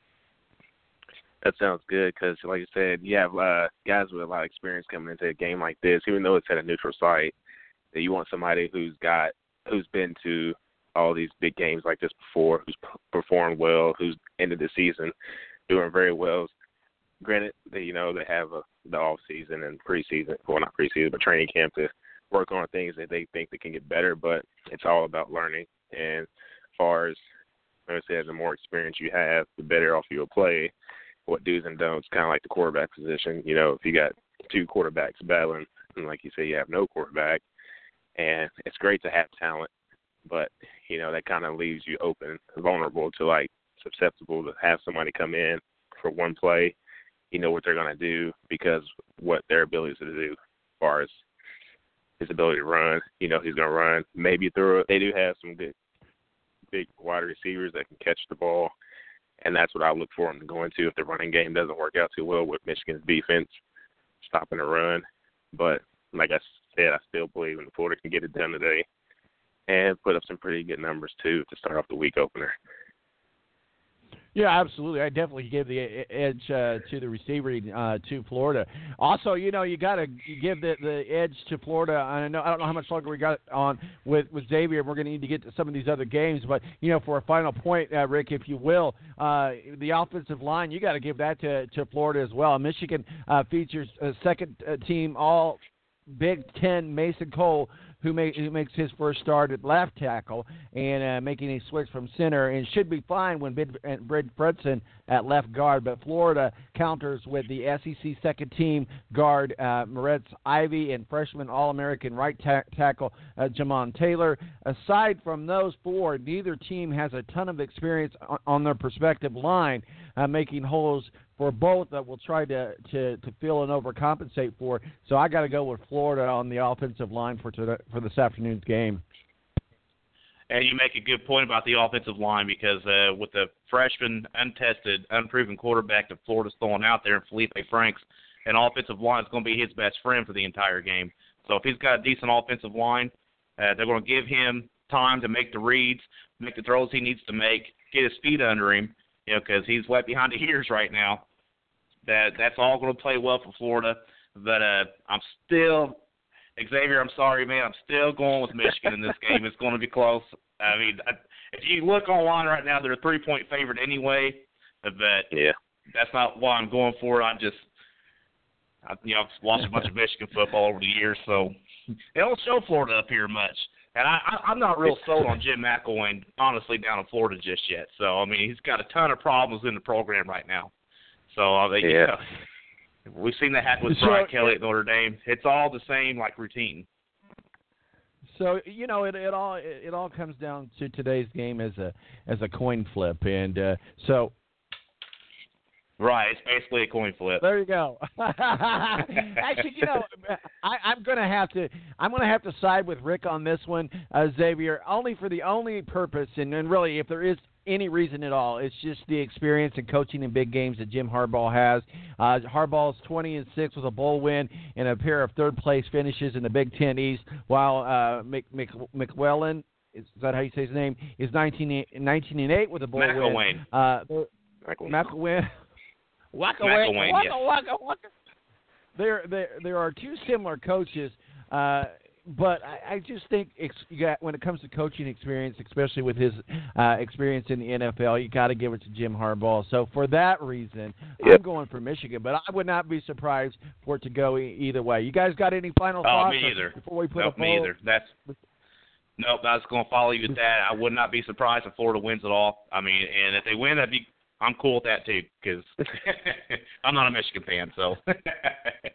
That sounds good because, like you said, you have uh, guys with a lot of experience coming into a game like this, even though it's at a neutral site. That you want somebody who's got, who's been to all these big games like this before, who's p- performed well, who's ended the season doing very well. Granted, they, you know, they have a, the off season and preseason, well, not preseason, but training camp to work on things that they think they can get better. But it's all about learning. And as far as like I said, the more experience you have, the better off you'll play. What do's and don'ts, kind of like the quarterback position. You know, if you got two quarterbacks battling, and like you say, you have no quarterback, and it's great to have talent, but you know that kind of leaves you open, vulnerable to like susceptible to have somebody come in for one play. You know what they're going to do because what their abilities to do as far as his ability to run. You know, he's going to run, maybe throw it. They do have some good big wide receivers that can catch the ball, and that's what I look for them to go into if the running game doesn't work out too well with Michigan's defense stopping the run. But like I said, I still believe in Florida can get it done today and put up some pretty good numbers, too, to start off the week opener. Yeah, absolutely. I definitely give the edge uh, to the receiver uh, to Florida. Also, you know, you got to give the, the edge to Florida. I know I don't know how much longer we got on with, with Xavier. We're going to need to get to some of these other games, but you know, for a final point, uh, Rick, if you will, uh, the offensive line, you got to give that to to Florida as well. Michigan uh, features a second uh, team All Big Ten Mason Cole, who, make, who makes his first start at left tackle and uh, making a switch from center, and should be fine when Bid, uh, Brid Fredson at left guard. But Florida counters with the S E C second team guard uh, Moritz Ivy and freshman All-American right ta- tackle uh, Jamon Taylor. Aside from those four, neither team has a ton of experience on, on their respective line, uh, making holes for both that we'll try to, to, to fill and overcompensate for. So I got to go with Florida on the offensive line for today, for this afternoon's game. And you make a good point about the offensive line because uh, with the freshman, untested, unproven quarterback that Florida's throwing out there, Felipe Franks, an offensive line is going to be his best friend for the entire game. So if he's got a decent offensive line, uh, they're going to give him time to make the reads, make the throws he needs to make, get his feet under him, you know, because he's wet behind the ears right now. That that's all going to play well for Florida. But uh, I'm still, Xavier, I'm sorry, man, I'm still going with Michigan in this game. It's going to be close. I mean, I, if you look online right now, they're a three-point favorite anyway. But yeah, that's not why I'm going for it. I'm just, I, you know, I've watched a bunch of Michigan football over the years, so they don't show Florida up here much. And I, I, I'm not real sold on Jim McElwain, honestly, down in Florida just yet. So, I mean, he's got a ton of problems in the program right now. So, I mean, yeah. you know, we've seen that happen with So, Brian Kelly at Notre Dame. It's all the same, like, routine. So you know, it, it all it, it all comes down to today's game as a as a coin flip, and uh, so. Right, it's basically a coin flip. There you go. Actually, you know, I, I'm gonna have to I'm gonna have to side with Rick on this one, uh, Xavier, only for the only purpose, and, and really, if there is any reason at all, it's just the experience and coaching in big games that Jim Harbaugh has. Uh, Harbaugh's twenty and six with a bowl win and a pair of third place finishes in the Big Ten East, while uh, Mc, Mc, McWellen, is that how you say his name, is nineteen, nineteen and eight with a bowl McElwain. win. Uh, McElwain. Waka waka waka waka waka. There, there, there are two similar coaches, uh, but I, I just think ex- you got, when it comes to coaching experience, especially with his uh, experience in the N F L, you got to give it to Jim Harbaugh. So for that reason, yep. I'm going for Michigan, but I would not be surprised for it to go e- either way. You guys got any final oh, thoughts? Me either. Before we put nope, a me either. That's nope. I was going to follow you with that. I would not be surprised if Florida wins it all. I mean, and if they win, that'd be. I'm cool with that, too, because I'm not a Michigan fan, so.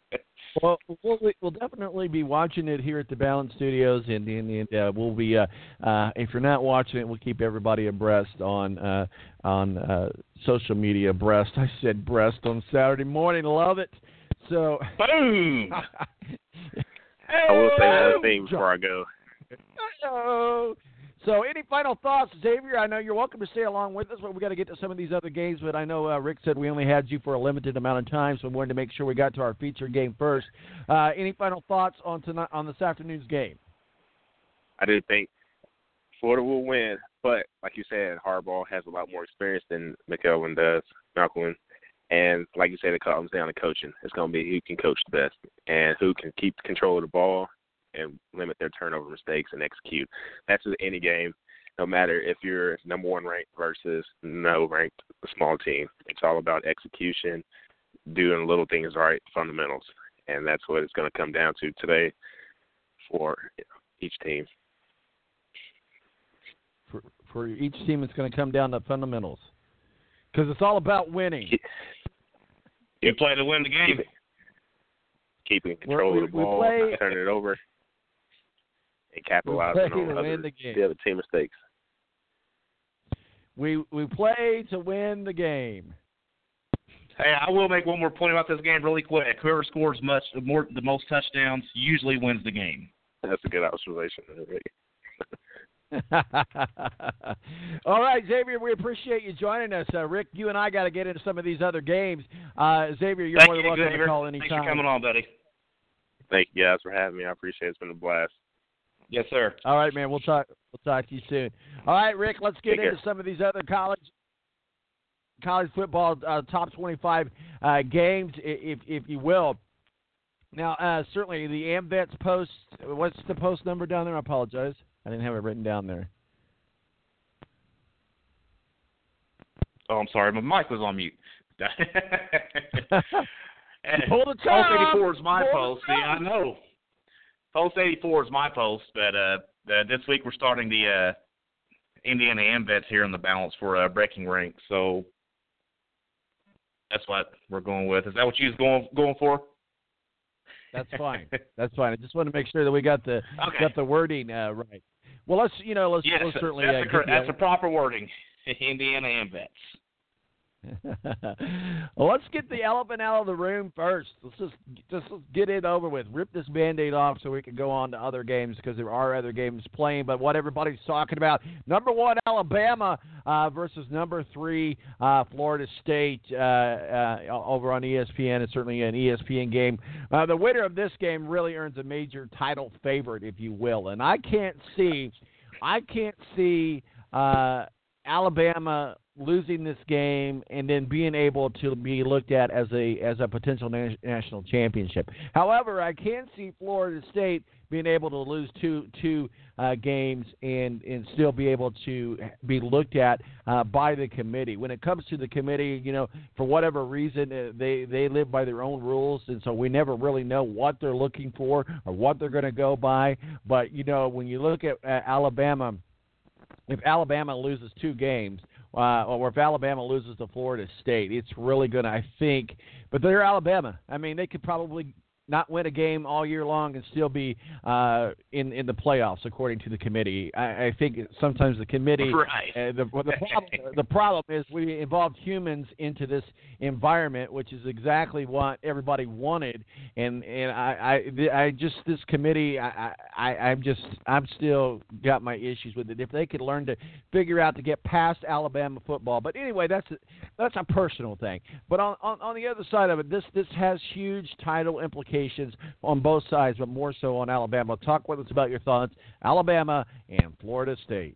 Well, we'll we'll definitely be watching it here at the Balance Studios, and, and, and uh, we'll be. Uh, uh, if you're not watching it, we'll keep everybody abreast on uh, on uh, social media. Abreast. I said breast on Saturday morning. Love it. So. Boom. I will say one thing before I go. Hello. So, any final thoughts, Xavier? I know you're welcome to stay along with us, but we got to get to some of these other games. But I know uh, Rick said we only had you for a limited amount of time, so we wanted to make sure we got to our feature game first. Uh, any final thoughts on tonight on this afternoon's game? I do think Florida will win, but like you said, Harbaugh has a lot more experience than McElwain does, Malcolm. And like you said, it comes down to coaching. It's going to be who can coach the best and who can keep control of the ball and limit their turnover mistakes and execute. That's in any game, no matter if you're number one ranked versus no ranked small team. It's all about execution, doing little things right, fundamentals. And that's what it's going to come down to today for each team. For, for each team, it's going to come down to fundamentals because it's all about winning. You play to win the game. Keeping control we, of the ball, play, not turning it over, and capitalizing on other the, the other team mistakes. We we play to win the game. Hey, I will make one more point about this game really quick. Whoever scores much more the most touchdowns usually wins the game. That's a good observation. All right, Xavier, we appreciate you joining us. Uh, Rick, you and I got to get into some of these other games. Uh, Xavier, you're Thank more than you, welcome Xavier. to call anytime. Thanks for coming on, buddy. Thank you guys for having me. I appreciate it. It's been a blast. Yes, sir. All right, man. We'll talk. We'll talk to you soon. All right, Rick. Let's get Take into care. some of these other college college football uh, top twenty-five uh, games, if if you will. Now, uh, certainly the AmVets post. What's the post number down there? I apologize. I didn't have it written down there. Oh, I'm sorry. My mic was on mute. Pull the Post top. eighty-four is my Pull post. See, I know. Post eighty-four is my post, but uh, the, this week we're starting the uh, Indiana AmVets here in the balance for uh, breaking rank. So that's what we're going with. Is that what you was going going for? That's fine. That's fine. I just want to make sure that we got the Okay. got the wording uh, right. Well, let's you know let's, Yes, let's certainly that's, uh, the, cor- get the- that's the proper wording. Indiana AmVets. Well, let's get the elephant out of the room first. Let's just just let's get it over with. Rip this Band-Aid off so we can go on to other games because there are other games playing. But what everybody's talking about, number one, Alabama uh, versus number three, uh, Florida State uh, uh, over on E S P N. It's certainly an E S P N game. Uh, the winner of this game really earns a major title favorite, if you will. And I can't see, I can't see uh, Alabama losing this game and then being able to be looked at as a as a potential na- national championship. However, I can see Florida State being able to lose two two uh, games and and still be able to be looked at uh, by the committee. When it comes to the committee, you know, for whatever reason, uh, they they live by their own rules, and so we never really know what they're looking for or what they're going to go by. But you know, when you look at uh, Alabama, if Alabama loses two games, uh, or if Alabama loses to Florida State, it's really going to, I think, but they're Alabama. I mean, they could probably not win a game all year long and still be uh, in in the playoffs, according to the committee. I, I think sometimes the committee, right. uh, the, the, problem, the problem is we involved humans into this environment, which is exactly what everybody wanted. And and I I, I just this committee, I, I I'm just I'm still got my issues with it. If they could learn to figure out to get past Alabama football, but anyway, that's a, that's a personal thing. But on, on on the other side of it, this this has huge title implications on both sides, but more so on Alabama. Talk with us about your thoughts, Alabama and Florida State.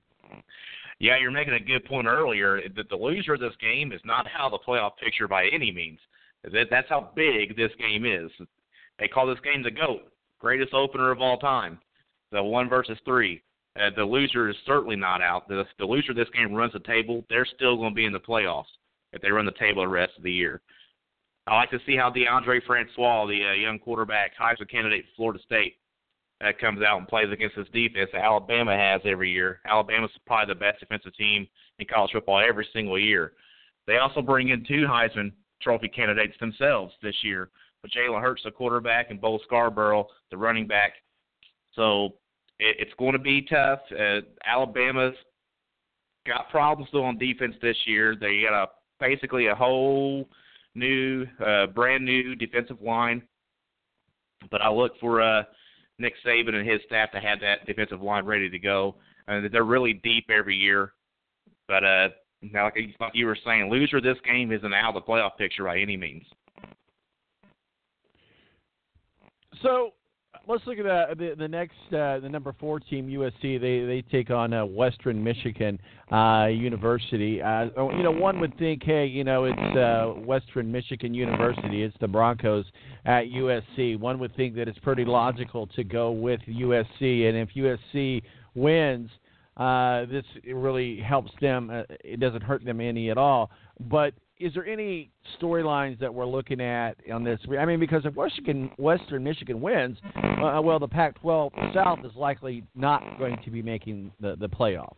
Yeah, you're making a good point earlier that the loser of this game is not out of the playoff picture by any means. That That's how big this game is. They call this game the GOAT, greatest opener of all time, the one versus three. Uh, the loser is certainly not out. The, the loser of this game runs the table. They're still going to be in the playoffs if they run the table the rest of the year. I like to see how DeAndre Francois, the uh, young quarterback, Heisman candidate for Florida State, uh, comes out and plays against this defense that Alabama has every year. Alabama's probably the best defensive team in college football every single year. They also bring in two Heisman Trophy candidates themselves this year, with Jalen Hurts, the quarterback, and Bo Scarborough, the running back. So it, it's going to be tough. Uh, Alabama's got problems still on defense this year. They got a basically a whole new, uh, brand new defensive line. But I look for uh, Nick Saban and his staff to have that defensive line ready to go. And they're really deep every year. But uh, now, like, like you were saying, loser of this game isn't out of the playoff picture by any means. So let's look at the the, the next uh, the number four team, U S C. They they take on uh, Western Michigan uh, University. Uh, you know, one would think, hey, you know, it's uh, Western Michigan University. It's the Broncos at U S C. One would think that it's pretty logical to go with U S C, and if U S C wins, uh, this really helps them. Uh, it doesn't hurt them any at all. But is there any storylines that we're looking at on this? I mean, because if Western, Western Michigan wins, uh, well, the Pac twelve South is likely not going to be making the, the playoffs.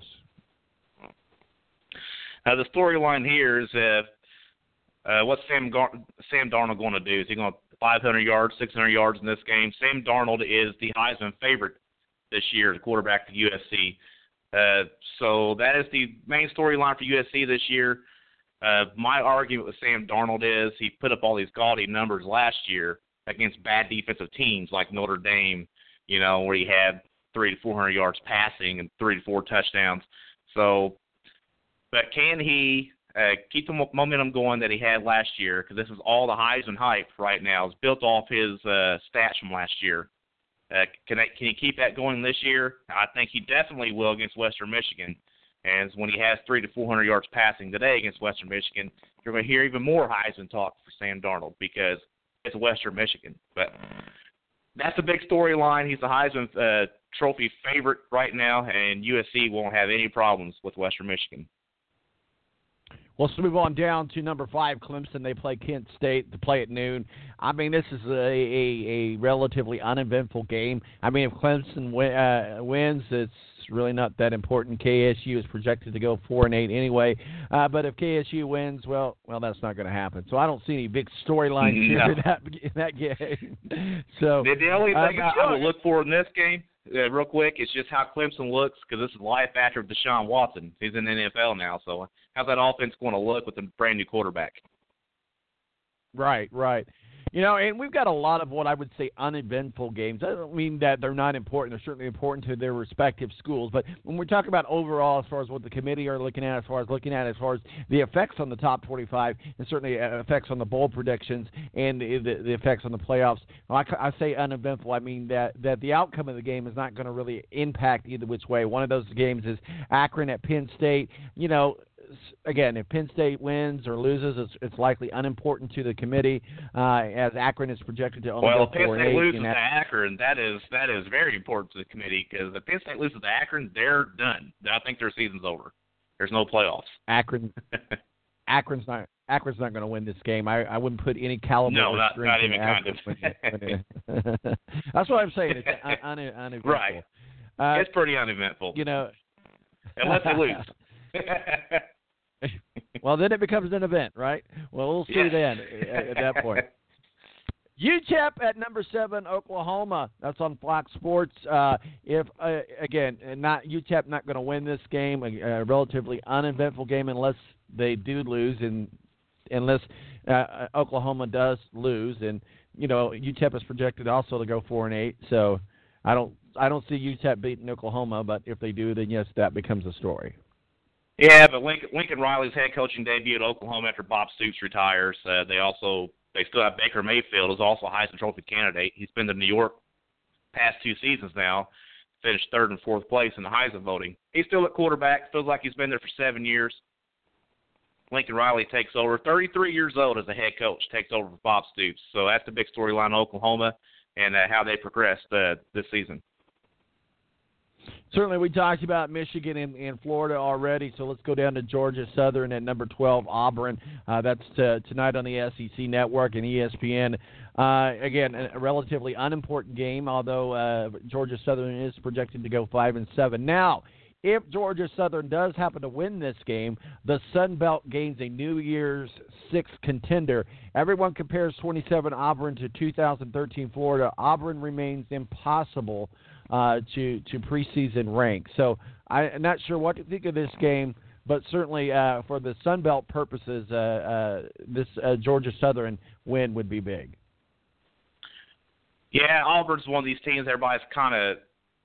Uh, the storyline here is uh, uh, what's Sam, Gar- Sam Darnold going to do? Is he going to five hundred yards, six hundred yards in this game? Sam Darnold is the Heisman favorite this year, the quarterback for U S C. Uh, so that is the main storyline for U S C this year. Uh, my argument with Sam Darnold is he put up all these gaudy numbers last year against bad defensive teams like Notre Dame, you know, where he had three to four hundred yards passing and three to four touchdowns. So, but can he uh, keep the momentum going that he had last year? Because this is all the Heisman hype right now. It's built off his uh, stats from last year. Uh, can I, can he keep that going this year? I think he definitely will against Western Michigan. And when he has three to four hundred yards passing today against Western Michigan, you're going to hear even more Heisman talk for Sam Darnold because it's Western Michigan. But that's a big storyline. He's the Heisman uh, Trophy favorite right now, and U S C won't have any problems with Western Michigan. Well, let's move on down to number five, Clemson. They play Kent State to play at noon. I mean, this is a, a, a relatively uneventful game. I mean, if Clemson win, uh, wins, it's really not that important. K S U is projected to go four and eight anyway. Uh, but if K S U wins, well, well, that's not going to happen. So I don't see any big storylines no. here in that, in that game. So the, the only thing uh, I, I would look for in this game, uh, real quick, is just how Clemson looks because this is life after Deshaun Watson. He's in the N F L now. So how's that offense going to look with a brand new quarterback? Right, right. You know, and we've got a lot of what I would say uneventful games. I don't mean that they're not important. They're certainly important to their respective schools. But when we talk about overall, as far as what the committee are looking at, as far as looking at, as far as the effects on the top twenty-five, and certainly effects on the bowl predictions and the, the, the effects on the playoffs, I, I say uneventful. I mean that, that the outcome of the game is not going to really impact either which way. One of those games is Akron at Penn State. You know, again, if Penn State wins or loses, it's, it's likely unimportant to the committee, uh, as Akron is projected to only well, go if Penn four and State eight. loses in to that. Akron, that is that is very important to the committee because if Penn State loses to Akron, they're done. I think their season's over. There's no playoffs. Akron, Akron's not Akron's not going to win this game. I, I wouldn't put any caliber. No, or not, strength not in even Akron kind of. when it- That's what I'm saying. It's un, un, uneventful. Right. Uh, it's pretty uneventful. You know, unless they lose. Well, then it becomes an event, right? Well, we'll see Yeah. then at, at that point. U T E P at number seven, Oklahoma. That's on Fox Sports. Uh, if uh, again, not U T E P not going to win this game, a, a relatively uneventful game unless they do lose, and unless uh, Oklahoma does lose, and you know U T E P is projected also to go four and eight. So I don't, I don't see U T E P beating Oklahoma, but if they do, then yes, that becomes a story. Yeah, but Lincoln, Lincoln Riley's head coaching debut at Oklahoma after Bob Stoops retires. Uh, they also they still have Baker Mayfield, who's also a Heisman Trophy candidate. He's been to New York past two seasons now, finished third and fourth place in the Heisman voting. He's still at quarterback, feels like he's been there for seven years. Lincoln Riley takes over, thirty-three years old as a head coach, takes over for Bob Stoops. So that's the big storyline in Oklahoma and uh, how they progressed uh, this season. Certainly, we talked about Michigan and, and Florida already, so let's go down to Georgia Southern at number twelve, Auburn. Uh, that's uh, tonight on the S E C Network and E S P N. Uh, again, a relatively unimportant game, although uh, Georgia Southern is projected to go five and seven. Now, if Georgia Southern does happen to win this game, the Sun Belt gains a New Year's Six contender. Everyone compares twenty-seven Auburn to two thousand thirteen Florida. Auburn remains impossible uh, to to preseason rank. So I, I'm not sure what to think of this game, but certainly uh, for the Sun Belt purposes, uh, uh, this uh, Georgia Southern win would be big. Yeah, Auburn's one of these teams everybody's kind of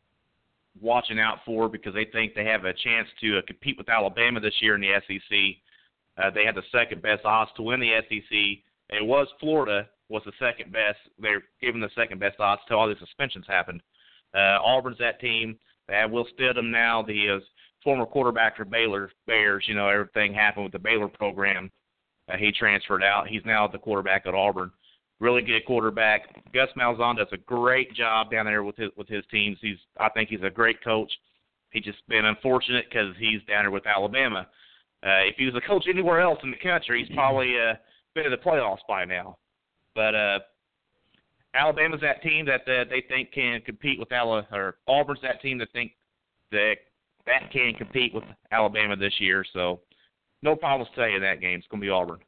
watching out for because they think they have a chance to uh, compete with Alabama this year in the S E C. Uh, they had the second best odds to win the S E C. It was Florida was the second best. They're given the second best odds till all the suspensions happened. Uh, Auburn's that team. They have Will Stidham now, the uh, former quarterback for Baylor Bears. You know, everything happened with the Baylor program. Uh, he transferred out. He's now the quarterback at Auburn. Really good quarterback. Gus Malzahn does a great job down there with his with his teams. He's I think he's a great coach. He's just been unfortunate because he's down there with Alabama. Uh, if he was a coach anywhere else in the country, he's probably uh, been in the playoffs by now. But uh, Alabama's that team that uh, they think can compete with Alabama, or Auburn's that team that think that that can compete with Alabama this year. So no problems to tell you that game. It's going to be Auburn.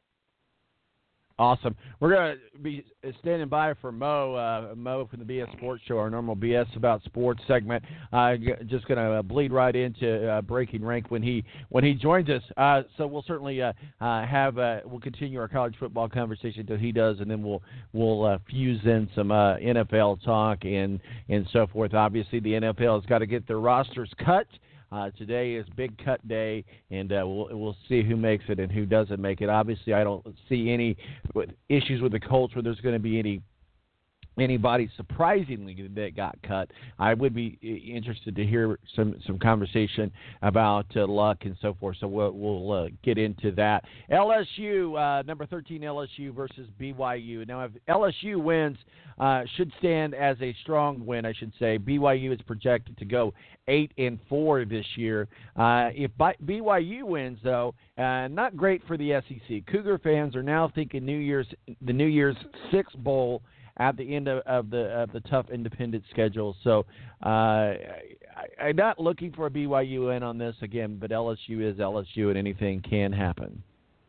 Awesome. We're going to be standing by for Mo, uh, Mo from the B S Sports Show, our normal B S About Sports segment. Uh, just going to bleed right into uh, Breaking Rank when he when he joins us. Uh, so we'll certainly uh, uh, have uh, we'll continue our college football conversation until he does, and then we'll we'll uh, fuse in some uh, N F L talk and and so forth. Obviously, the N F L has got to get their rosters cut. Uh, today is Big Cut Day, and uh, we'll we'll see who makes it and who doesn't make it. Obviously, I don't see any issues with the Colts where there's going to be any anybody surprisingly that got cut. I would be interested to hear some, some conversation about uh, luck and so forth, so we'll, we'll uh, get into that. L S U, uh, number thirteen L S U versus B Y U. Now, if L S U wins, uh, should stand as a strong win, I should say. B Y U is projected to go eight and four this year. Uh, if B Y U wins, though, uh, not great for the S E C. Cougar fans are now thinking New Year's the New Year's Six Bowl at the end of, of the of the tough independent schedule. So uh, I, I'm not looking for a B Y U win on this again, but L S U is L S U, and anything can happen.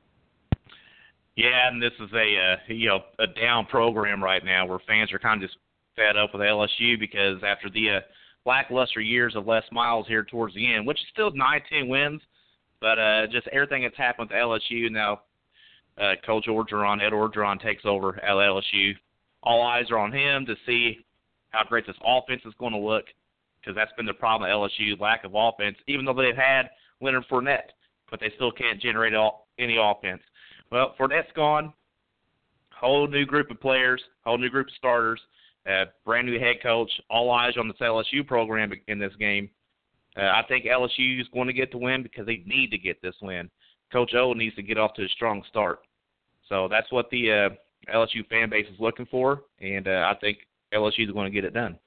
Yeah, and this is a uh, you know a down program right now where fans are kind of just fed up with L S U because after the uh, lackluster years of Les Miles here towards the end, which is still nine, ten wins, but uh, just everything that's happened with L S U now. Uh, Coach Orgeron, Ed Orgeron takes over at L S U. All eyes are on him to see how great this offense is going to look because that's been the problem at L S U, lack of offense, even though they've had Leonard Fournette, but they still can't generate all, any offense. Well, Fournette's gone, whole new group of players, whole new group of starters, uh, brand new head coach, all eyes on this L S U program in this game. Uh, I think L S U is going to get the win because they need to get this win. Coach O needs to get off to a strong start. So that's what the uh, L S U fan base is looking for, and uh, I think L S U is going to get it done.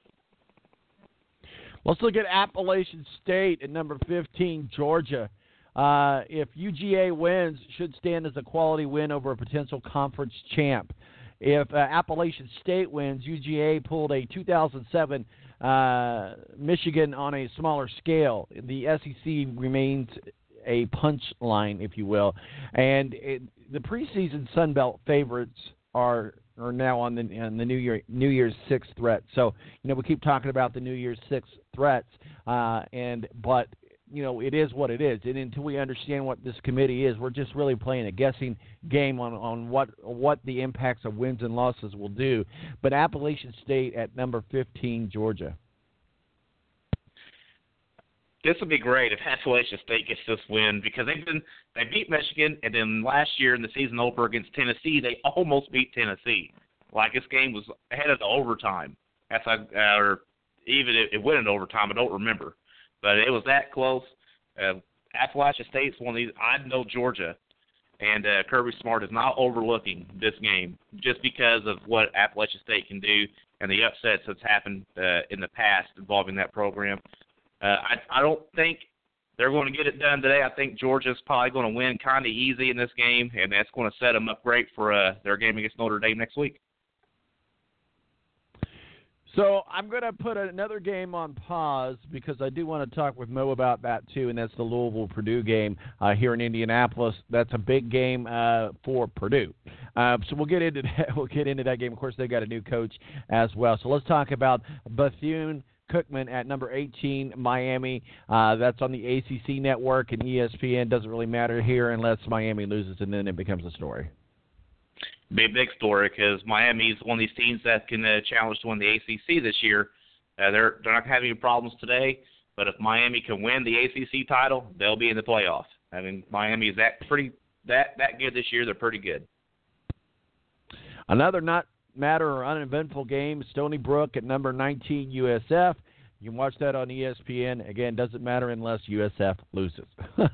Let's look at Appalachian State at number fifteen, Georgia. Uh, if U G A wins, should stand as a quality win over a potential conference champ. If uh, Appalachian State wins, U G A pulled a two thousand seven uh, Michigan on a smaller scale. The S E C remains a punch line, if you will, and it, the preseason Sun Belt favorites are are now on the on the New Year New Year's Six threat. So you know we keep talking about the New Year's Six threats, uh, and but you know it is what it is. And until we understand what this committee is, we're just really playing a guessing game on, on what what the impacts of wins and losses will do. But Appalachian State at number fifteen, Georgia. This would be great if Appalachian State gets this win because they've been they beat Michigan, and then last year in the season opener against Tennessee, they almost beat Tennessee. Like this game was ahead of the overtime. That's uh, or even it, it went in overtime. I don't remember, but it was that close. Uh, Appalachian State's one of these. I know Georgia, and uh, Kirby Smart is not overlooking this game just because of what Appalachian State can do and the upsets that's happened uh, in the past involving that program. Uh, I, I don't think they're going to get it done today. I think Georgia's probably going to win kind of easy in this game, and that's going to set them up great for uh, their game against Notre Dame next week. So I'm going to put another game on pause because I do want to talk with Mo about that too, and that's the Louisville-Purdue game uh, here in Indianapolis. That's a big game uh, for Purdue. Uh, so we'll get into that. We'll get into that game. Of course, they got a new coach as well. So let's talk about Bethune-Cookman at number eighteen, Miami. Uh, that's on the A C C network and E S P N. Doesn't really matter here unless Miami loses, and then it becomes a story. Be a big story because Miami's one of these teams that can uh, challenge to win the A C C this year. Uh, they're they're not going to have any problems today, but if Miami can win the A C C title, they'll be in the playoff. I mean, Miami is that pretty that that good this year. They're pretty good. Another not matter or uneventful game, Stony Brook at number nineteen, U S F. You can watch that on E S P N. Again, doesn't matter unless U S F loses.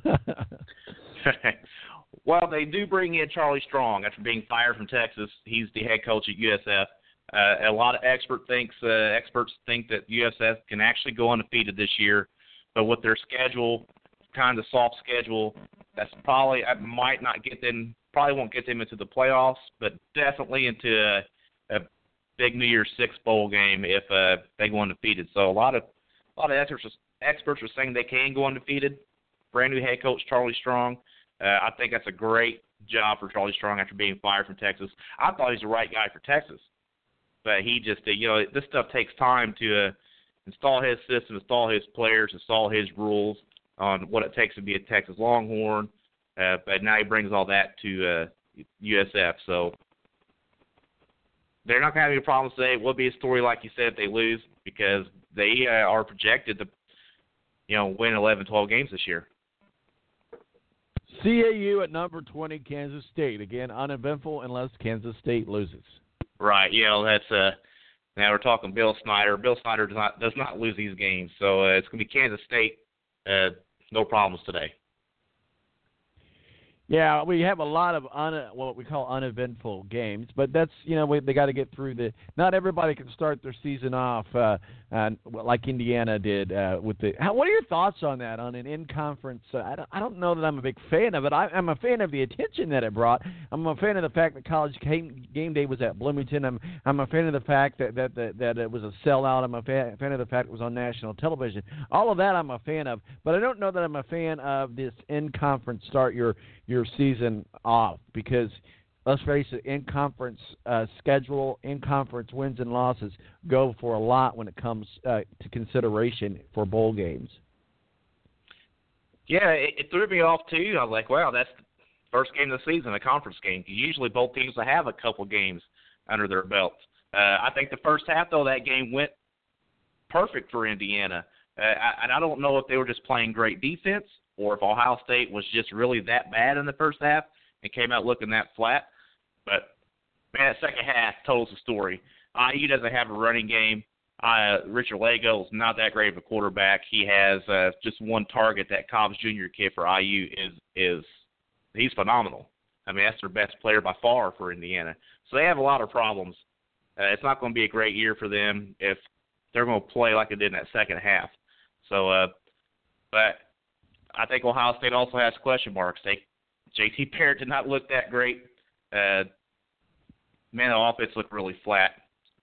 Well, they do bring in Charlie Strong after being fired from Texas. He's the head coach at U S F. Uh, a lot of expert thinks uh, experts think that U S F can actually go undefeated this year, but with their schedule, kind of soft schedule, that's probably I might not get them. Probably won't get them into the playoffs, but definitely into a, a big New Year's Six bowl game if uh, they go undefeated. So a lot of a lot of experts experts are saying they can go undefeated. Brand new head coach Charlie Strong. Uh, I think that's a great job for Charlie Strong after being fired from Texas. I thought he's the right guy for Texas, but he just, uh, you know, this stuff takes time to uh, install his system, install his players, install his rules on what it takes to be a Texas Longhorn. Uh, but now he brings all that to uh, U S F. So they're not going to have any problems today. It will be a story, like you said, if they lose, because they uh, are projected to, you know, win eleven, twelve games this year. C A U at number twenty, Kansas State. Again, uneventful unless Kansas State loses. Right. You know, that's uh, now we're talking Bill Snyder. Bill Snyder does not does not lose these games, so uh, it's going to be Kansas State. Uh, no problems today. Yeah, we have a lot of un, what we call uneventful games, but that's, you know, we, they got to get through the. Not everybody can start their season off uh, uh, like Indiana did uh, with the. How, what are your thoughts on that? On an in-conference, uh, I don't, I don't know that I'm a big fan of it. I, I'm a fan of the attention that it brought. I'm a fan of the fact that College game, game day was at Bloomington. I'm, I'm a fan of the fact that that, that, that it was a sellout. I'm a fan, fan of the fact it was on national television. All of that I'm a fan of, but I don't know that I'm a fan of this in-conference start your your season off, because let's face it, in-conference uh, schedule, in-conference wins and losses go for a lot when it comes uh, to consideration for bowl games. Yeah, it, it threw me off too. I was like, wow, that's the first game of the season, a conference game. Usually both teams will have a couple games under their belts. Uh, I think the first half, though, that game went perfect for Indiana. Uh, I, and I don't know if they were just playing great defense or if Ohio State was just really that bad in the first half and came out looking that flat. But, man, that second half tells the story. I U doesn't have a running game. Uh, Richard Lago is not that great of a quarterback. He has uh, just one target. That Cobbs Junior kid for I U is is he's phenomenal. I mean, that's their best player by far for Indiana. So they have a lot of problems. Uh, it's not going to be a great year for them if they're going to play like they did in that second half. So, uh, but I think Ohio State also has question marks. They, J T Barrett did not look that great. Uh, man, the offense looked really flat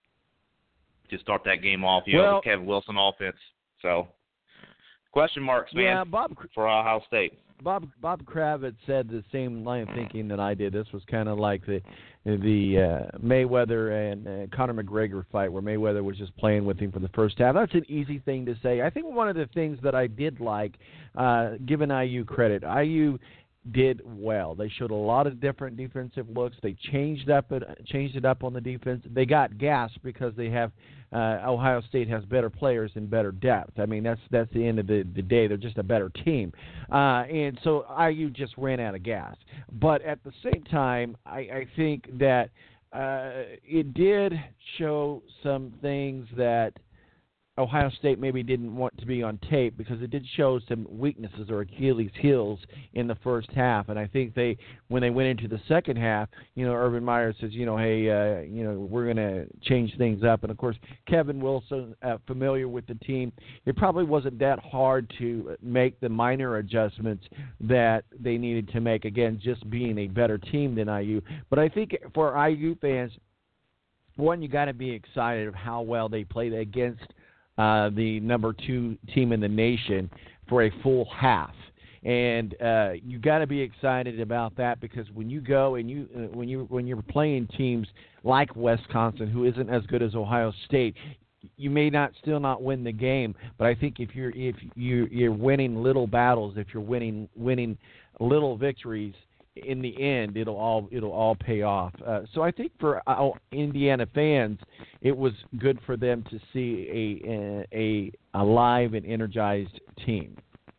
to start that game off. You well, know, the Kevin Wilson offense. So, question marks, man, yeah, Bob, for Ohio State. Bob Bob Kravitz said the same line of thinking that I did. This was kind of like the the uh, Mayweather and uh, Conor McGregor fight, where Mayweather was just playing with him for the first half. That's an easy thing to say. I think one of the things that I did like, uh, giving I U credit, I U did well. They showed a lot of different defensive looks. They changed up it, changed it up on the defense. They got gas because they have uh, Ohio State has better players and better depth. I mean, that's that's the end of the, the day. They're just a better team, uh, and so I U just ran out of gas. But at the same time, I, I think that uh, it did show some things that Ohio State maybe didn't want to be on tape, because it did show some weaknesses or Achilles heels in the first half. And I think they, when they went into the second half, you know, Urban Meyer says, you know, hey, uh, you know, we're going to change things up. And of course, Kevin Wilson, uh, familiar with the team, it probably wasn't that hard to make the minor adjustments that they needed to make. Again, just being a better team than I U. But I think for I U fans, one, you got to be excited of how well they played against uh, the number two team in the nation for a full half. And uh, you got to be excited about that because when you go and you uh, when you when you're playing teams like Wisconsin, who isn't as good as Ohio State, you may not still not win the game. But I think if you're if you you're winning little battles, if you're winning winning little victories, in the end, it'll all it'll all pay off. Uh, so I think for uh, Indiana fans, it was good for them to see a a, a live and energized team.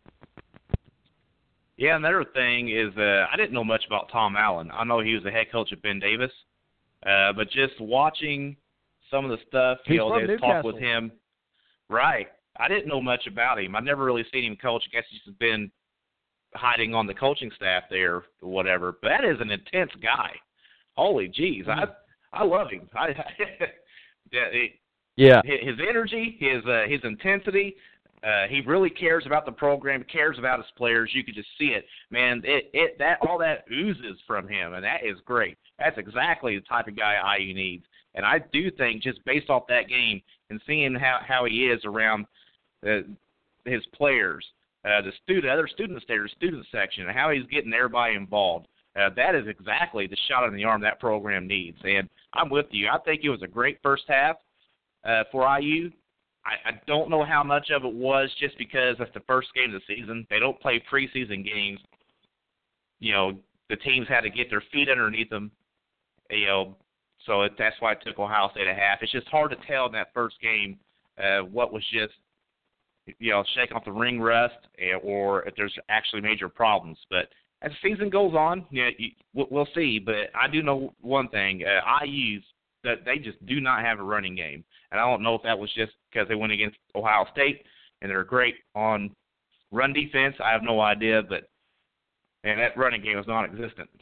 Yeah, another thing is uh, I didn't know much about Tom Allen. I know he was the head coach at Ben Davis, uh, but just watching some of the stuff, you He's know, from they Newcastle. talked with him. Right. I didn't know much about him. I've never really seen him coach. I guess he's been hiding on the coaching staff there or whatever. But that is an intense guy. Holy jeez. I I love him. I, yeah, it, yeah. His energy, his uh, his intensity, uh, he really cares about the program, cares about his players. You could just see it. Man, it, it that all that oozes from him, and that is great. That's exactly the type of guy I U needs. And I do think just based off that game and seeing how, how he is around uh, his players, Uh, the student, other students there, the student section, and how he's getting everybody involved. Uh, that is exactly the shot in the arm that program needs. And I'm with you. I think it was a great first half uh, for I U. I, I don't know how much of it was just because that's the first game of the season. They don't play preseason games. You know, the teams had to get their feet underneath them. You know, so it, that's why it took Ohio State a half. It's just hard to tell in that first game uh, what was just, you know, shake off the ring rust, or if there's actually major problems. But as the season goes on, yeah, you, we'll see. But I do know one thing: uh, I U's that they just do not have a running game, and I don't know if that was just because they went against Ohio State and they're great on run defense. I have no idea, but and that running game was non-existent.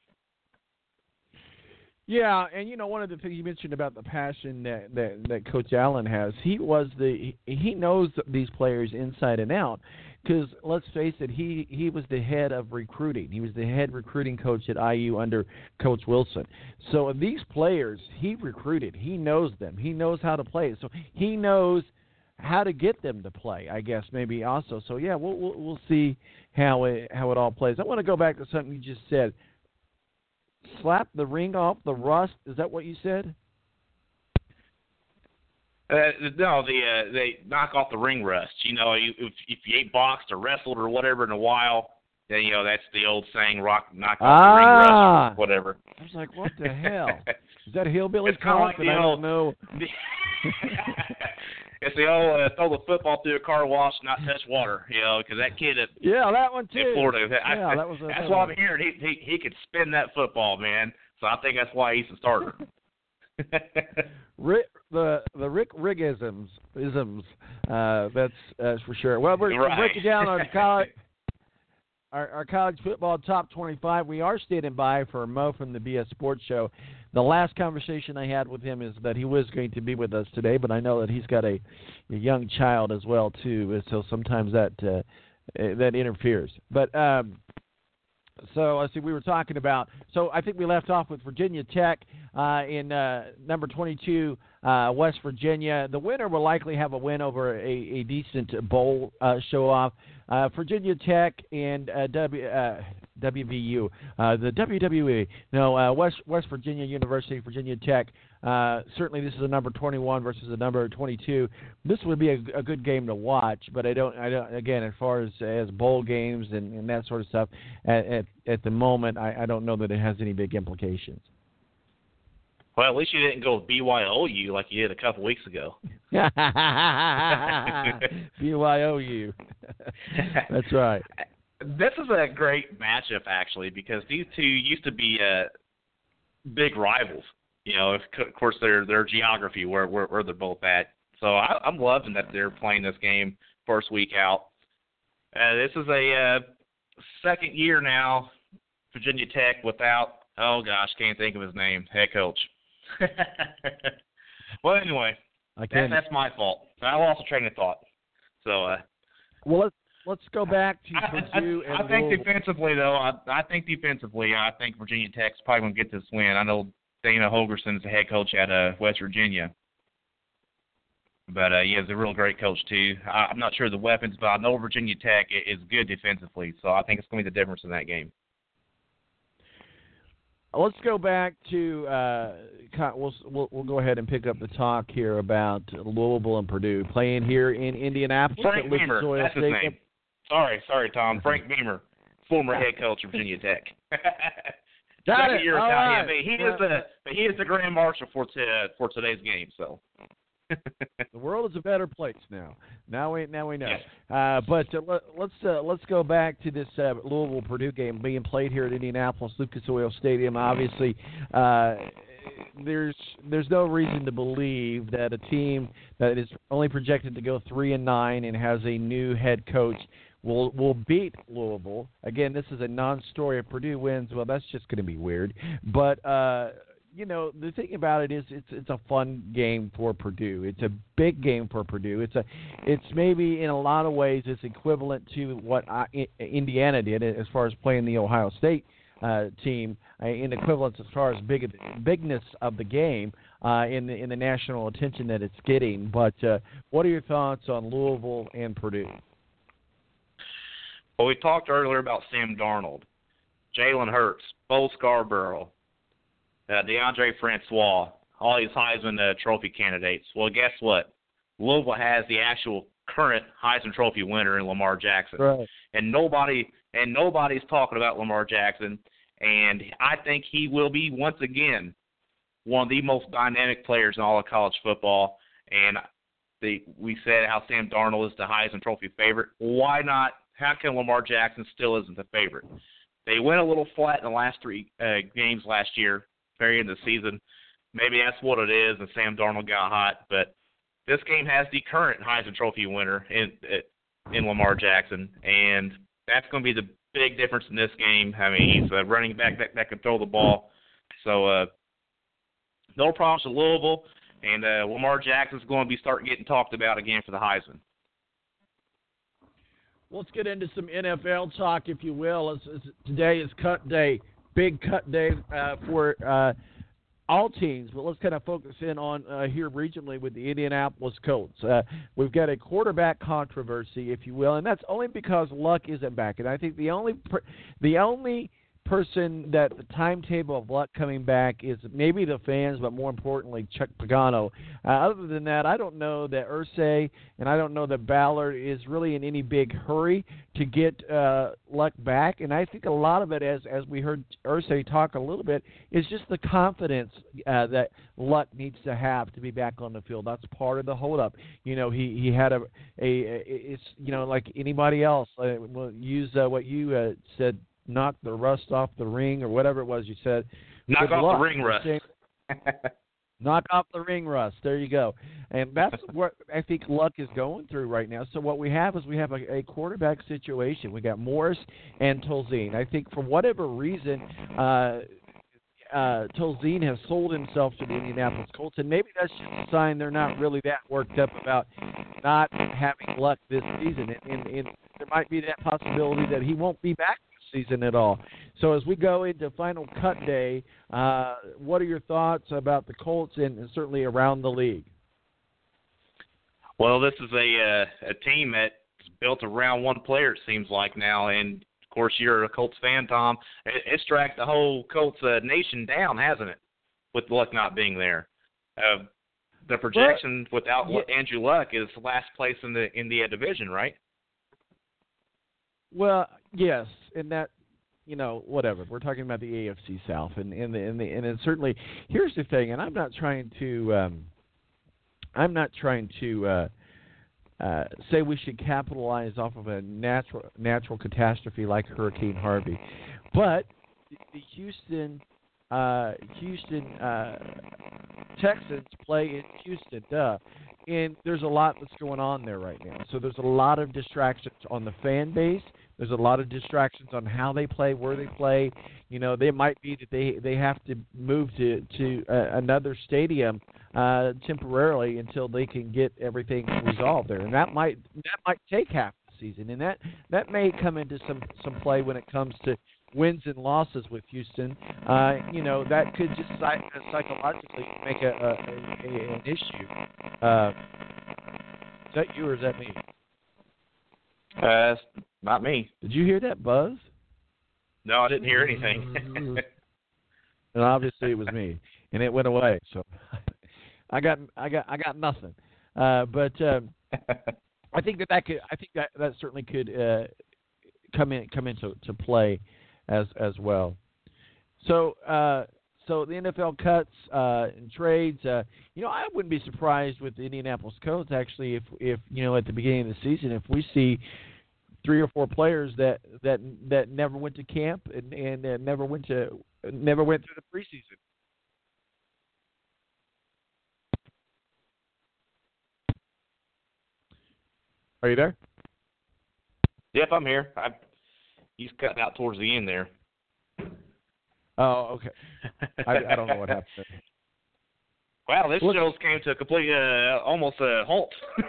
Yeah, and you know, one of the things you mentioned about the passion that, that, that Coach Allen has, he was the he knows these players inside and out. Because let's face it, he, he was the head of recruiting. He was the head recruiting coach at I U under Coach Wilson. So these players, he recruited. He knows them. He knows how to play. So he knows how to get them to play, I guess, maybe also. So yeah, we'll we'll, we'll see how it how it all plays. I want to go back to something you just said. Slap the ring off the rust. Is that what you said? Uh, no, the uh, they knock off the ring rust. You know, you, if if you ain't boxed or wrestled or whatever in a while, then you know that's the old saying, "Rock, knock off ah, the ring rust," or whatever. I was like, what the hell? Is that hillbilly it's kind of like talk? the I old, don't know. It's the old uh, throw the football through a car wash, not touch water. You know, because that kid at yeah, that one too. in Florida, yeah, I, that was a, that's that what was... I'm hearing. He, he he could spin that football, man. So I think that's why he's the starter. Rick, the the Rick Riggisms isms. Uh, that's that's for sure. Well, we're, right. we're breaking down our college our, our college football top twenty-five. We are standing by for Mo from the B S Sports Show. The last conversation I had with him is that he was going to be with us today, but I know that he's got a, a young child as well too, so sometimes that uh, that interferes. But um, so I see we were talking about. So I think we left off with Virginia Tech uh, in uh, number twenty-two, uh, West Virginia. The winner will likely have a win over a, a decent bowl uh, show off. Uh, Virginia Tech and uh, W. Uh, W V U, uh, the W W E. No, uh, West West Virginia University, Virginia Tech. Uh, certainly, this is a number twenty-one versus a number twenty-two. This would be a, a good game to watch, but I don't. I don't. Again, as far as as bowl games and, and that sort of stuff, at at, at the moment, I, I don't know that it has any big implications. Well, at least you didn't go with B Y O U like you did a couple weeks ago. B Y O U. That's right. This is a great matchup, actually, because these two used to be uh, big rivals. You know, of course, their their geography, where, where where they're both at. So I, I'm loving that they're playing this game first week out. Uh, this is a uh, second year now, Virginia Tech without, oh gosh, can't think of his name, head coach. Well, anyway, that, that's my fault. I lost a train of thought. So, uh, well, let's let's go back to Purdue. I, I, and I think we'll... defensively, though, I, I think defensively, I think Virginia Tech's probably going to get this win. I know Dana Holgerson's the head coach at uh, West Virginia. But uh, he is a real great coach, too. I, I'm not sure of the weapons, but I know Virginia Tech is good defensively, so I think it's going to be the difference in that game. Let's go back to uh, we'll, we'll we'll go ahead and pick up the talk here about Louisville and Purdue playing here in Indianapolis. Frank Beamer, that's his name. Sorry, sorry, Tom. Frank Beamer, former head coach of Virginia Tech. Got it. Year All right. But he is the he is the grand marshal for t- uh, for today's game. So. The world is a better place now. Now we now we know. Yes. Uh, but uh, let, let's uh, let's go back to this uh, Louisville Purdue game being played here at Indianapolis Lucas Oil Stadium. Obviously, uh, there's there's no reason to believe that a team that is only projected to go three and nine and has a new head coach will will beat Louisville. Again, this is a non-story. If Purdue wins, well, that's just going to be weird. But uh, you know, the thing about it is it's it's a fun game for Purdue. It's a big game for Purdue. It's a it's maybe in a lot of ways it's equivalent to what I, Indiana did as far as playing the Ohio State uh, team uh, in equivalence as far as big bigness of the game uh, in the in the national attention that it's getting. But uh, what are your thoughts on Louisville and Purdue? Well, we talked earlier about Sam Darnold, Jalen Hurts, Bo Scarborough, Uh, DeAndre Francois, all these Heisman uh, Trophy candidates. Well, guess what? Louisville has the actual current Heisman Trophy winner in Lamar Jackson, right. and nobody and nobody's talking about Lamar Jackson. And I think he will be once again one of the most dynamic players in all of college football. And the, we said how Sam Darnold is the Heisman Trophy favorite. Why not? How come Lamar Jackson still isn't the favorite? They went a little flat in the last three uh, games last year. Very end of the season. Maybe that's what it is, and Sam Darnold got hot. But this game has the current Heisman Trophy winner in in Lamar Jackson, and that's going to be the big difference in this game. I mean, he's a running back that, that can throw the ball. So uh, no problems with Louisville, and uh, Lamar Jackson's going to be starting getting talked about again for the Heisman. Let's get into some N F L talk, if you will. It's, it's, today is cut day. Big cut day uh, for uh, all teams, but let's kind of focus in on uh, here regionally with the Indianapolis Colts. Uh, we've got a quarterback controversy, if you will, and that's only because Luck isn't back. And I think the only per- the only person that the timetable of Luck coming back is maybe the fans, but more importantly, Chuck Pagano. Uh, other than that, I don't know that Irsay and I don't know that Ballard is really in any big hurry to get uh, Luck back. And I think a lot of it, as as we heard Irsay talk a little bit, is just the confidence uh, that Luck needs to have to be back on the field. That's part of the holdup. You know, he, he had a, a, a it's, you know, like anybody else. Uh, we'll use uh, what you uh, said, knock the rust off the ring, or whatever it was you said. Knock Good off luck. the ring rust. Knock off the ring rust. There you go. And that's what I think Luck is going through right now. So what we have is we have a, a quarterback situation. We got Morris and Tolzien. I think for whatever reason, uh, uh, Tolzien has sold himself to the Indianapolis Colts, and maybe that's just a sign they're not really that worked up about not having Luck this season. And, and, and there might be that possibility that he won't be back season at all. So as we go into final cut day, uh, what are your thoughts about the Colts and, and certainly around the league? Well, this is a uh, a team that's built around one player, it seems like now, and of course you're a Colts fan, Tom. It, it's dragged the whole Colts uh, nation down, hasn't it, with Luck not being there? Uh, the projection well, without yeah. Andrew Luck is last place in the in the uh, division, right? Well, yes, and that, you know, whatever. We're talking about the A F C South, and and the, and, the, and then certainly, here's the thing, and I'm not trying to, um, I'm not trying to uh, uh, say we should capitalize off of a natural natural catastrophe like Hurricane Harvey, but the Houston, uh, Houston uh, Texans play in Houston, duh. And there's a lot that's going on there right now. So there's a lot of distractions on the fan base. There's a lot of distractions on how they play, where they play. You know, they might be that they they have to move to to uh, another stadium uh, temporarily until they can get everything resolved there, and that might that might take half the season, and that that may come into some some play when it comes to wins and losses with Houston, uh, you know, that could just psych- psychologically make a, a, a an issue. Uh, is that you or is that me? Uh, it's not me. Did you hear that buzz? No, I didn't hear anything. And obviously it was me, and it went away. So I got, I got, I got nothing. Uh, but um, I think that that could, I think that that certainly could uh, come in, come into to play as as well. So uh, so the N F L cuts uh, and trades. Uh, you know, I wouldn't be surprised with the Indianapolis Colts actually if if you know at the beginning of the season if we see three or four players that that that never went to camp and and uh, never went to never went through the preseason. Are you there? Yep, I'm here. I, he's cutting out towards the end there. Oh, okay. I, I don't know what happened there. Wow, this Look, show came to a complete, uh, almost a halt.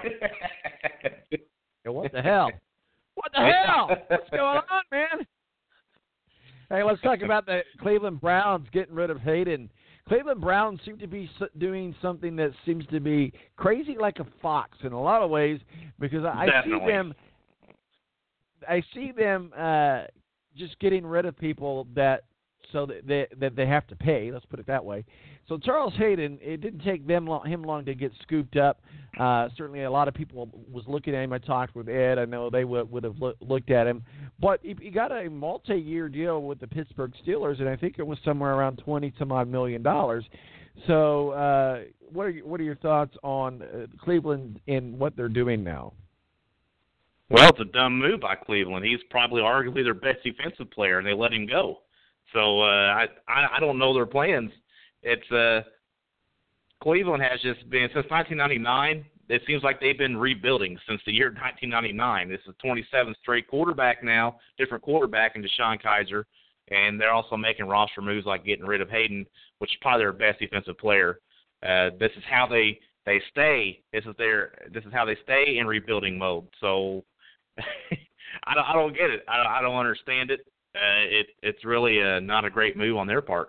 What the hell? What the hell? What's going on, man? Hey, let's talk about the Cleveland Browns getting rid of Hayden. Cleveland Browns seem to be doing something that seems to be crazy like a fox in a lot of ways because I Definitely. see them I see them uh, just getting rid of people that so that they, that they have to pay. Let's put it that way. So Charles Hayden, it didn't take them long, him long to get scooped up. Uh, certainly, a lot of people was looking at him. I talked with Ed. I know they would would have look, looked at him, but he, he got a multi-year deal with the Pittsburgh Steelers, and I think it was somewhere around twenty some odd million dollars. So, uh, what are your, what are your thoughts on uh, Cleveland and what they're doing now? Well, it's a dumb move by Cleveland. He's probably arguably their best defensive player, and they let him go. So uh, I, I I don't know their plans. It's uh, Cleveland has just been since nineteen ninety-nine. It seems like they've been rebuilding since the year nineteen ninety-nine. This is the twenty-seventh straight quarterback now, different quarterback in DeShone Kizer, and they're also making roster moves like getting rid of Hayden, which is probably their best defensive player. Uh, this is how they, they stay. This is their this is how they stay in rebuilding mode. So I don't I don't get it. I, I don't understand it. Uh, it it's really uh, not a great move on their part.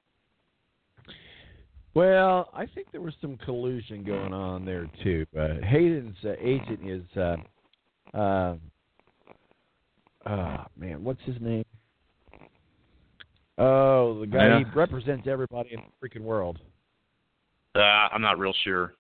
Well, I think there was some collusion going on there too. Uh, Hayden's uh, agent is, uh, uh, oh man, what's his name? Oh, the guy Yeah. he represents everybody in the freaking world. Uh, I'm not real sure.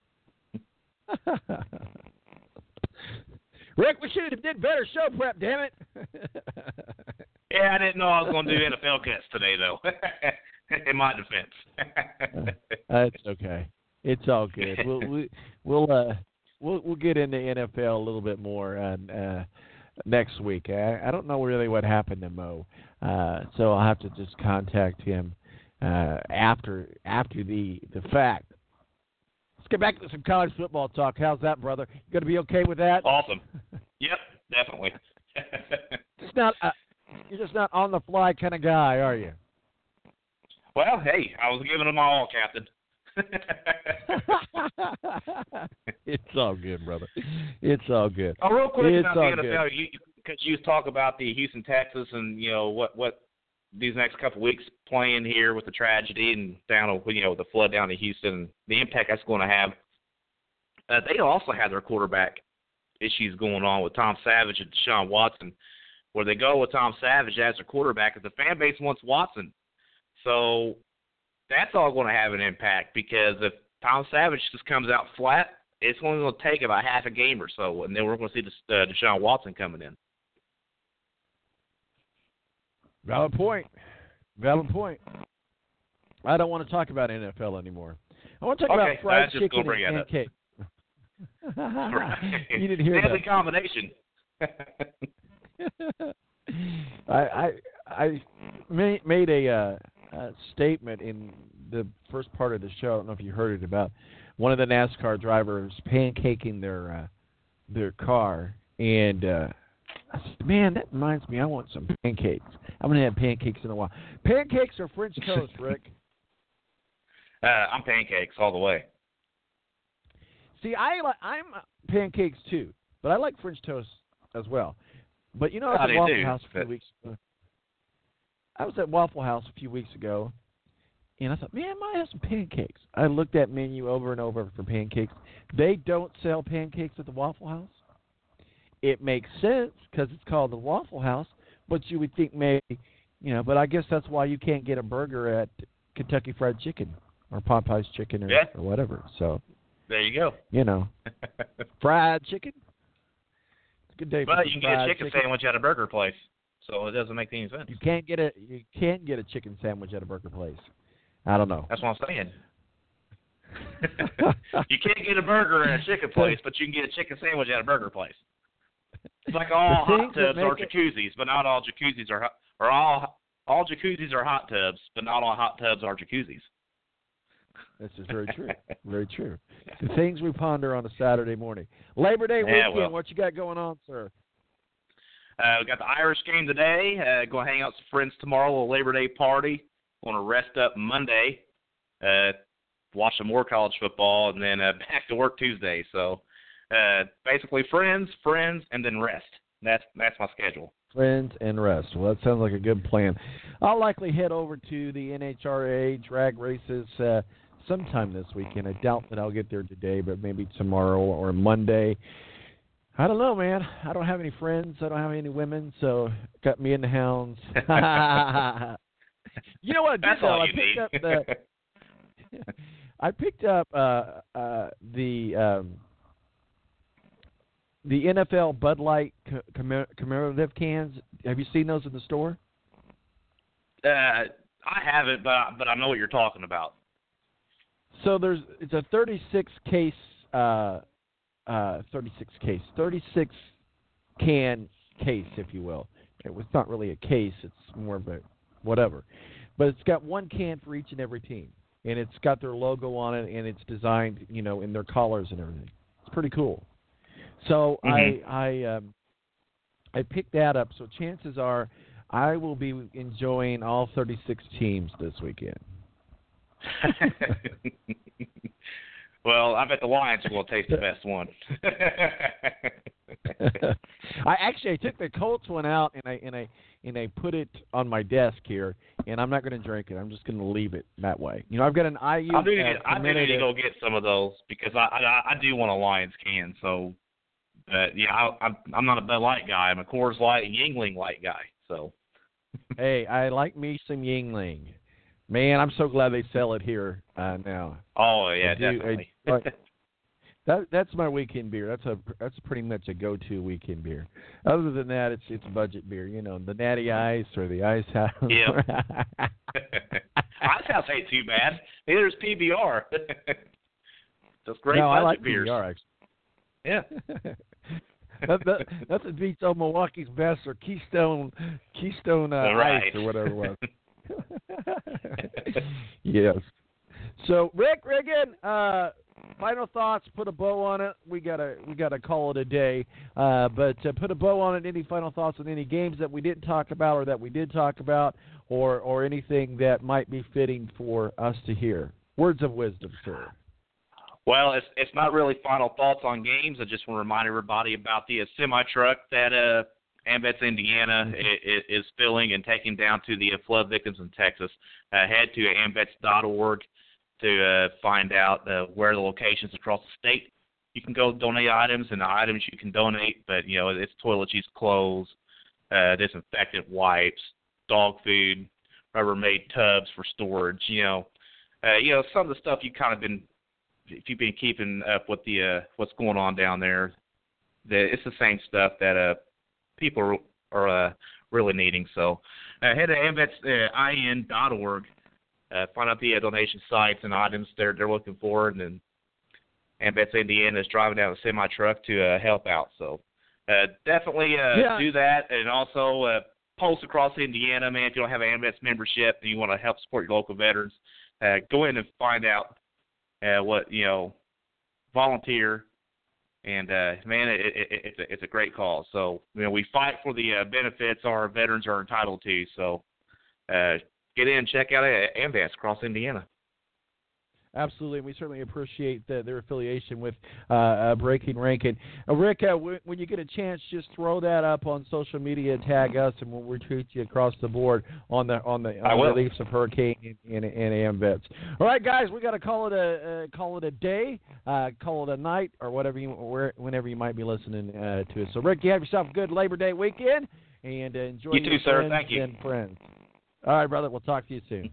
Rick, we should have did better show prep, damn it. Yeah, I didn't know I was going to do N F L cuts today, though. In my defense. That's okay. It's all good. We'll we, we'll uh we'll we'll get into N F L a little bit more on uh, next week. I, I don't know really what happened to Mo, uh, so I'll have to just contact him uh, after after the the fact. Let's get back to some college football talk. How's that, brother? You going to be okay with that? Awesome. Yep, definitely. Just not uh, you're just not on the fly kind of guy, are you? Well, hey, I was giving them my all, Captain. It's all good, brother. It's all good. Oh, real quick it's about all the N F L, you, because you talk about the Houston Texans and you know what what these next couple of weeks playing here with the tragedy and down you know the flood down in Houston, the impact that's going to have. Uh, they also have their quarterback issues going on with Tom Savage and Deshaun Watson, where they go with Tom Savage as their quarterback, because the fan base wants Watson. So that's all going to have an impact, because if Tom Savage just comes out flat, it's only going to take about half a game or so, and then we're going to see this, uh, Deshaun Watson coming in. Valid point. Valid point. I don't want to talk about N F L anymore. I want to talk Okay, about fried I was just chicken gonna bring and that up. pancake. Right. You didn't hear Deadly that. combination. I I I ma- made a, uh, a statement in the first part of the show. I don't know if you heard it, about one of the NASCAR drivers pancaking their uh, their car, and uh, I said, "Man, that reminds me. I want some pancakes. I'm gonna have pancakes in a while. Pancakes or French toast, Rick?" uh, I'm pancakes all the way. See, I li- I'm pancakes too, but I like French toast as well. But you know, at I the do Waffle too, House a few but- weeks ago, I was at Waffle House a few weeks ago, and I thought, man, I might have some pancakes. I looked at menu over and over for pancakes. They don't sell pancakes at the Waffle House. It makes sense because it's called the Waffle House, but you would think maybe, you know, but I guess that's why you can't get a burger at Kentucky Fried Chicken or Popeye's Chicken or, yeah. or whatever. So there you go. You know, fried chicken. It's a good day. But for you can fried get a chicken, chicken sandwich at a burger place, so it doesn't make any sense. You can't get a you can't get a chicken sandwich at a burger place. I don't know. That's what I'm saying. You can't get a burger at a chicken place, but you can get a chicken sandwich at a burger place. It's like all hot tubs are jacuzzis, but not all jacuzzis are or all all jacuzzis are hot tubs, but not all hot tubs are jacuzzis. This is very true. Very true. The things we ponder on a Saturday morning. Labor Day yeah, weekend, well. what you got going on, sir? Uh, we got the Irish game today. Uh, going to hang out with some friends tomorrow, a Labor Day party. Going to rest up Monday, uh, watch some more college football, and then uh, back to work Tuesday. So uh, basically friends, friends, and then rest. That's that's my schedule. Friends and rest. Well, that sounds like a good plan. I'll likely head over to the N H R A drag races uh, sometime this weekend. I doubt that I'll get there today, but maybe tomorrow or Monday. I don't know, man. I don't have any friends. I don't have any women, so got me and the hounds. You know what I did, That's though? all I you picked need. up the I picked up uh, uh, the um, the N F L Bud Light commemorative cans. Have you seen those in the store? Uh, I haven't, but I, but I know what you're talking about. So there's it's a thirty-six case, uh, uh, thirty-six case, thirty-six can case, if you will. It was not really a case; it's more of a whatever. But it's got one can for each and every team, and it's got their logo on it, and it's designed, you know, in their collars and everything. It's pretty cool. So mm-hmm. I I um, I picked that up. So chances are I will be enjoying all thirty-six teams this weekend. Well, I bet the Lions will taste the best one. I actually I took the Colts one out and I and I and I put it on my desk here, and I'm not going to drink it. I'm just going to leave it that way. You know, I've got an I U. I do need, uh, I do need to go get some of those because I I, I do want a Lions can. So, uh, yeah, I, I'm I'm not a Bud Light guy. I'm a Coors Light and Yuengling Light guy. So. Hey, I like me some Yuengling. Man, I'm so glad they sell it here uh, now. Oh yeah, I do, definitely. I, that that's my weekend beer. That's a that's pretty much a go-to weekend beer. Other than that, it's it's budget beer. You know, the Natty Ice or the Ice House. Yeah. Ice House ain't too bad. Neither is P B R. That's great no, budget I like beers. P B R actually. Yeah. that, that, nothing beats old Milwaukee's Best or Keystone Keystone uh, right. Ice or whatever it was. Yes. So Rick Riggin, uh, final thoughts. Put a bow on it. We gotta we gotta call it a day. Uh, but uh, put a bow on it. Any final thoughts on any games that we didn't talk about or that we did talk about, or or anything that might be fitting for us to hear? Words of wisdom, sir. Well, it's it's not really final thoughts on games. I just want to remind everybody about the uh, semi truck that uh. AMVETS Indiana is, is filling and taking down to the flood victims in Texas. Uh, head to amvets dot org to uh, find out uh, where the locations across the state. You can go donate items, and the items you can donate, but, you know, it's toiletries, clothes, uh, disinfectant wipes, dog food, Rubbermaid tubs for storage, you know. Uh, you know, some of the stuff you've kind of been, if you've been keeping up with the uh, what's going on down there, the, it's the same stuff that uh, people are, are uh, really needing. So uh, head to amvets dot org, uh, find out the uh, donation sites and items they're, they're looking for, and then AMVETS Indiana is driving down a semi-truck to uh, help out. So uh, definitely uh, yeah. do that, and also uh, post across Indiana, man. If you don't have an AMVETS membership and you want to help support your local veterans, uh, go in and find out uh, what, you know, volunteer. And, uh, man, it, it, it's, a, it's a great cause. So, you know, we fight for the uh, benefits our veterans are entitled to. So, uh, get in and check out AMVETS across Indiana. Absolutely. We certainly appreciate the, their affiliation with uh, uh, Breaking Rankin. Uh, Rick, uh, w- when you get a chance, just throw that up on social media, tag us, and we'll retweet you across the board on the on the, on the reliefs of Hurricane and, and, and AMVETS. All right, guys, we got to call it a uh, call it a day, uh, call it a night, or whatever you where, whenever you might be listening uh, to us. So, Rick, you have yourself a good Labor Day weekend, and uh, enjoy you your too, sir. friends Thank you. and friends. All right, brother. We'll talk to you soon.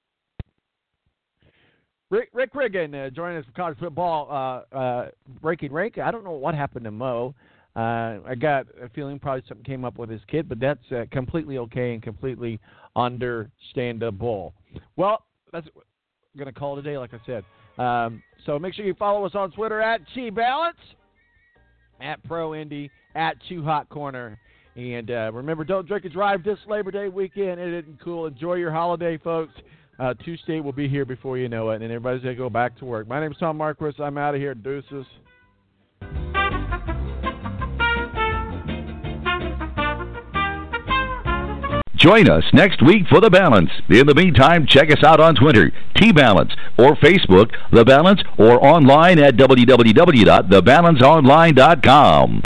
Rick, Rick Riggin uh, joining us for college football, uh, uh, Breaking Rankin. I don't know what happened to Mo. Uh, I got a feeling probably something came up with his kid, but that's uh, completely okay and completely understandable. Well, that's I'm going to call it a day, like I said. Um, so make sure you follow us on Twitter at Chi Balance, at Pro Indy, at Chew Hot Corner. And uh, remember, don't drink and drive this Labor Day weekend. It isn't cool. Enjoy your holiday, folks. Uh, Tuesday will be here before you know it, and everybody's going to go back to work. My name is Tom Marquis. I'm out of here. Deuces. Join us next week for The Balance. In the meantime, check us out on Twitter, T-Balance, or Facebook, The Balance, or online at w w w dot the balance online dot com.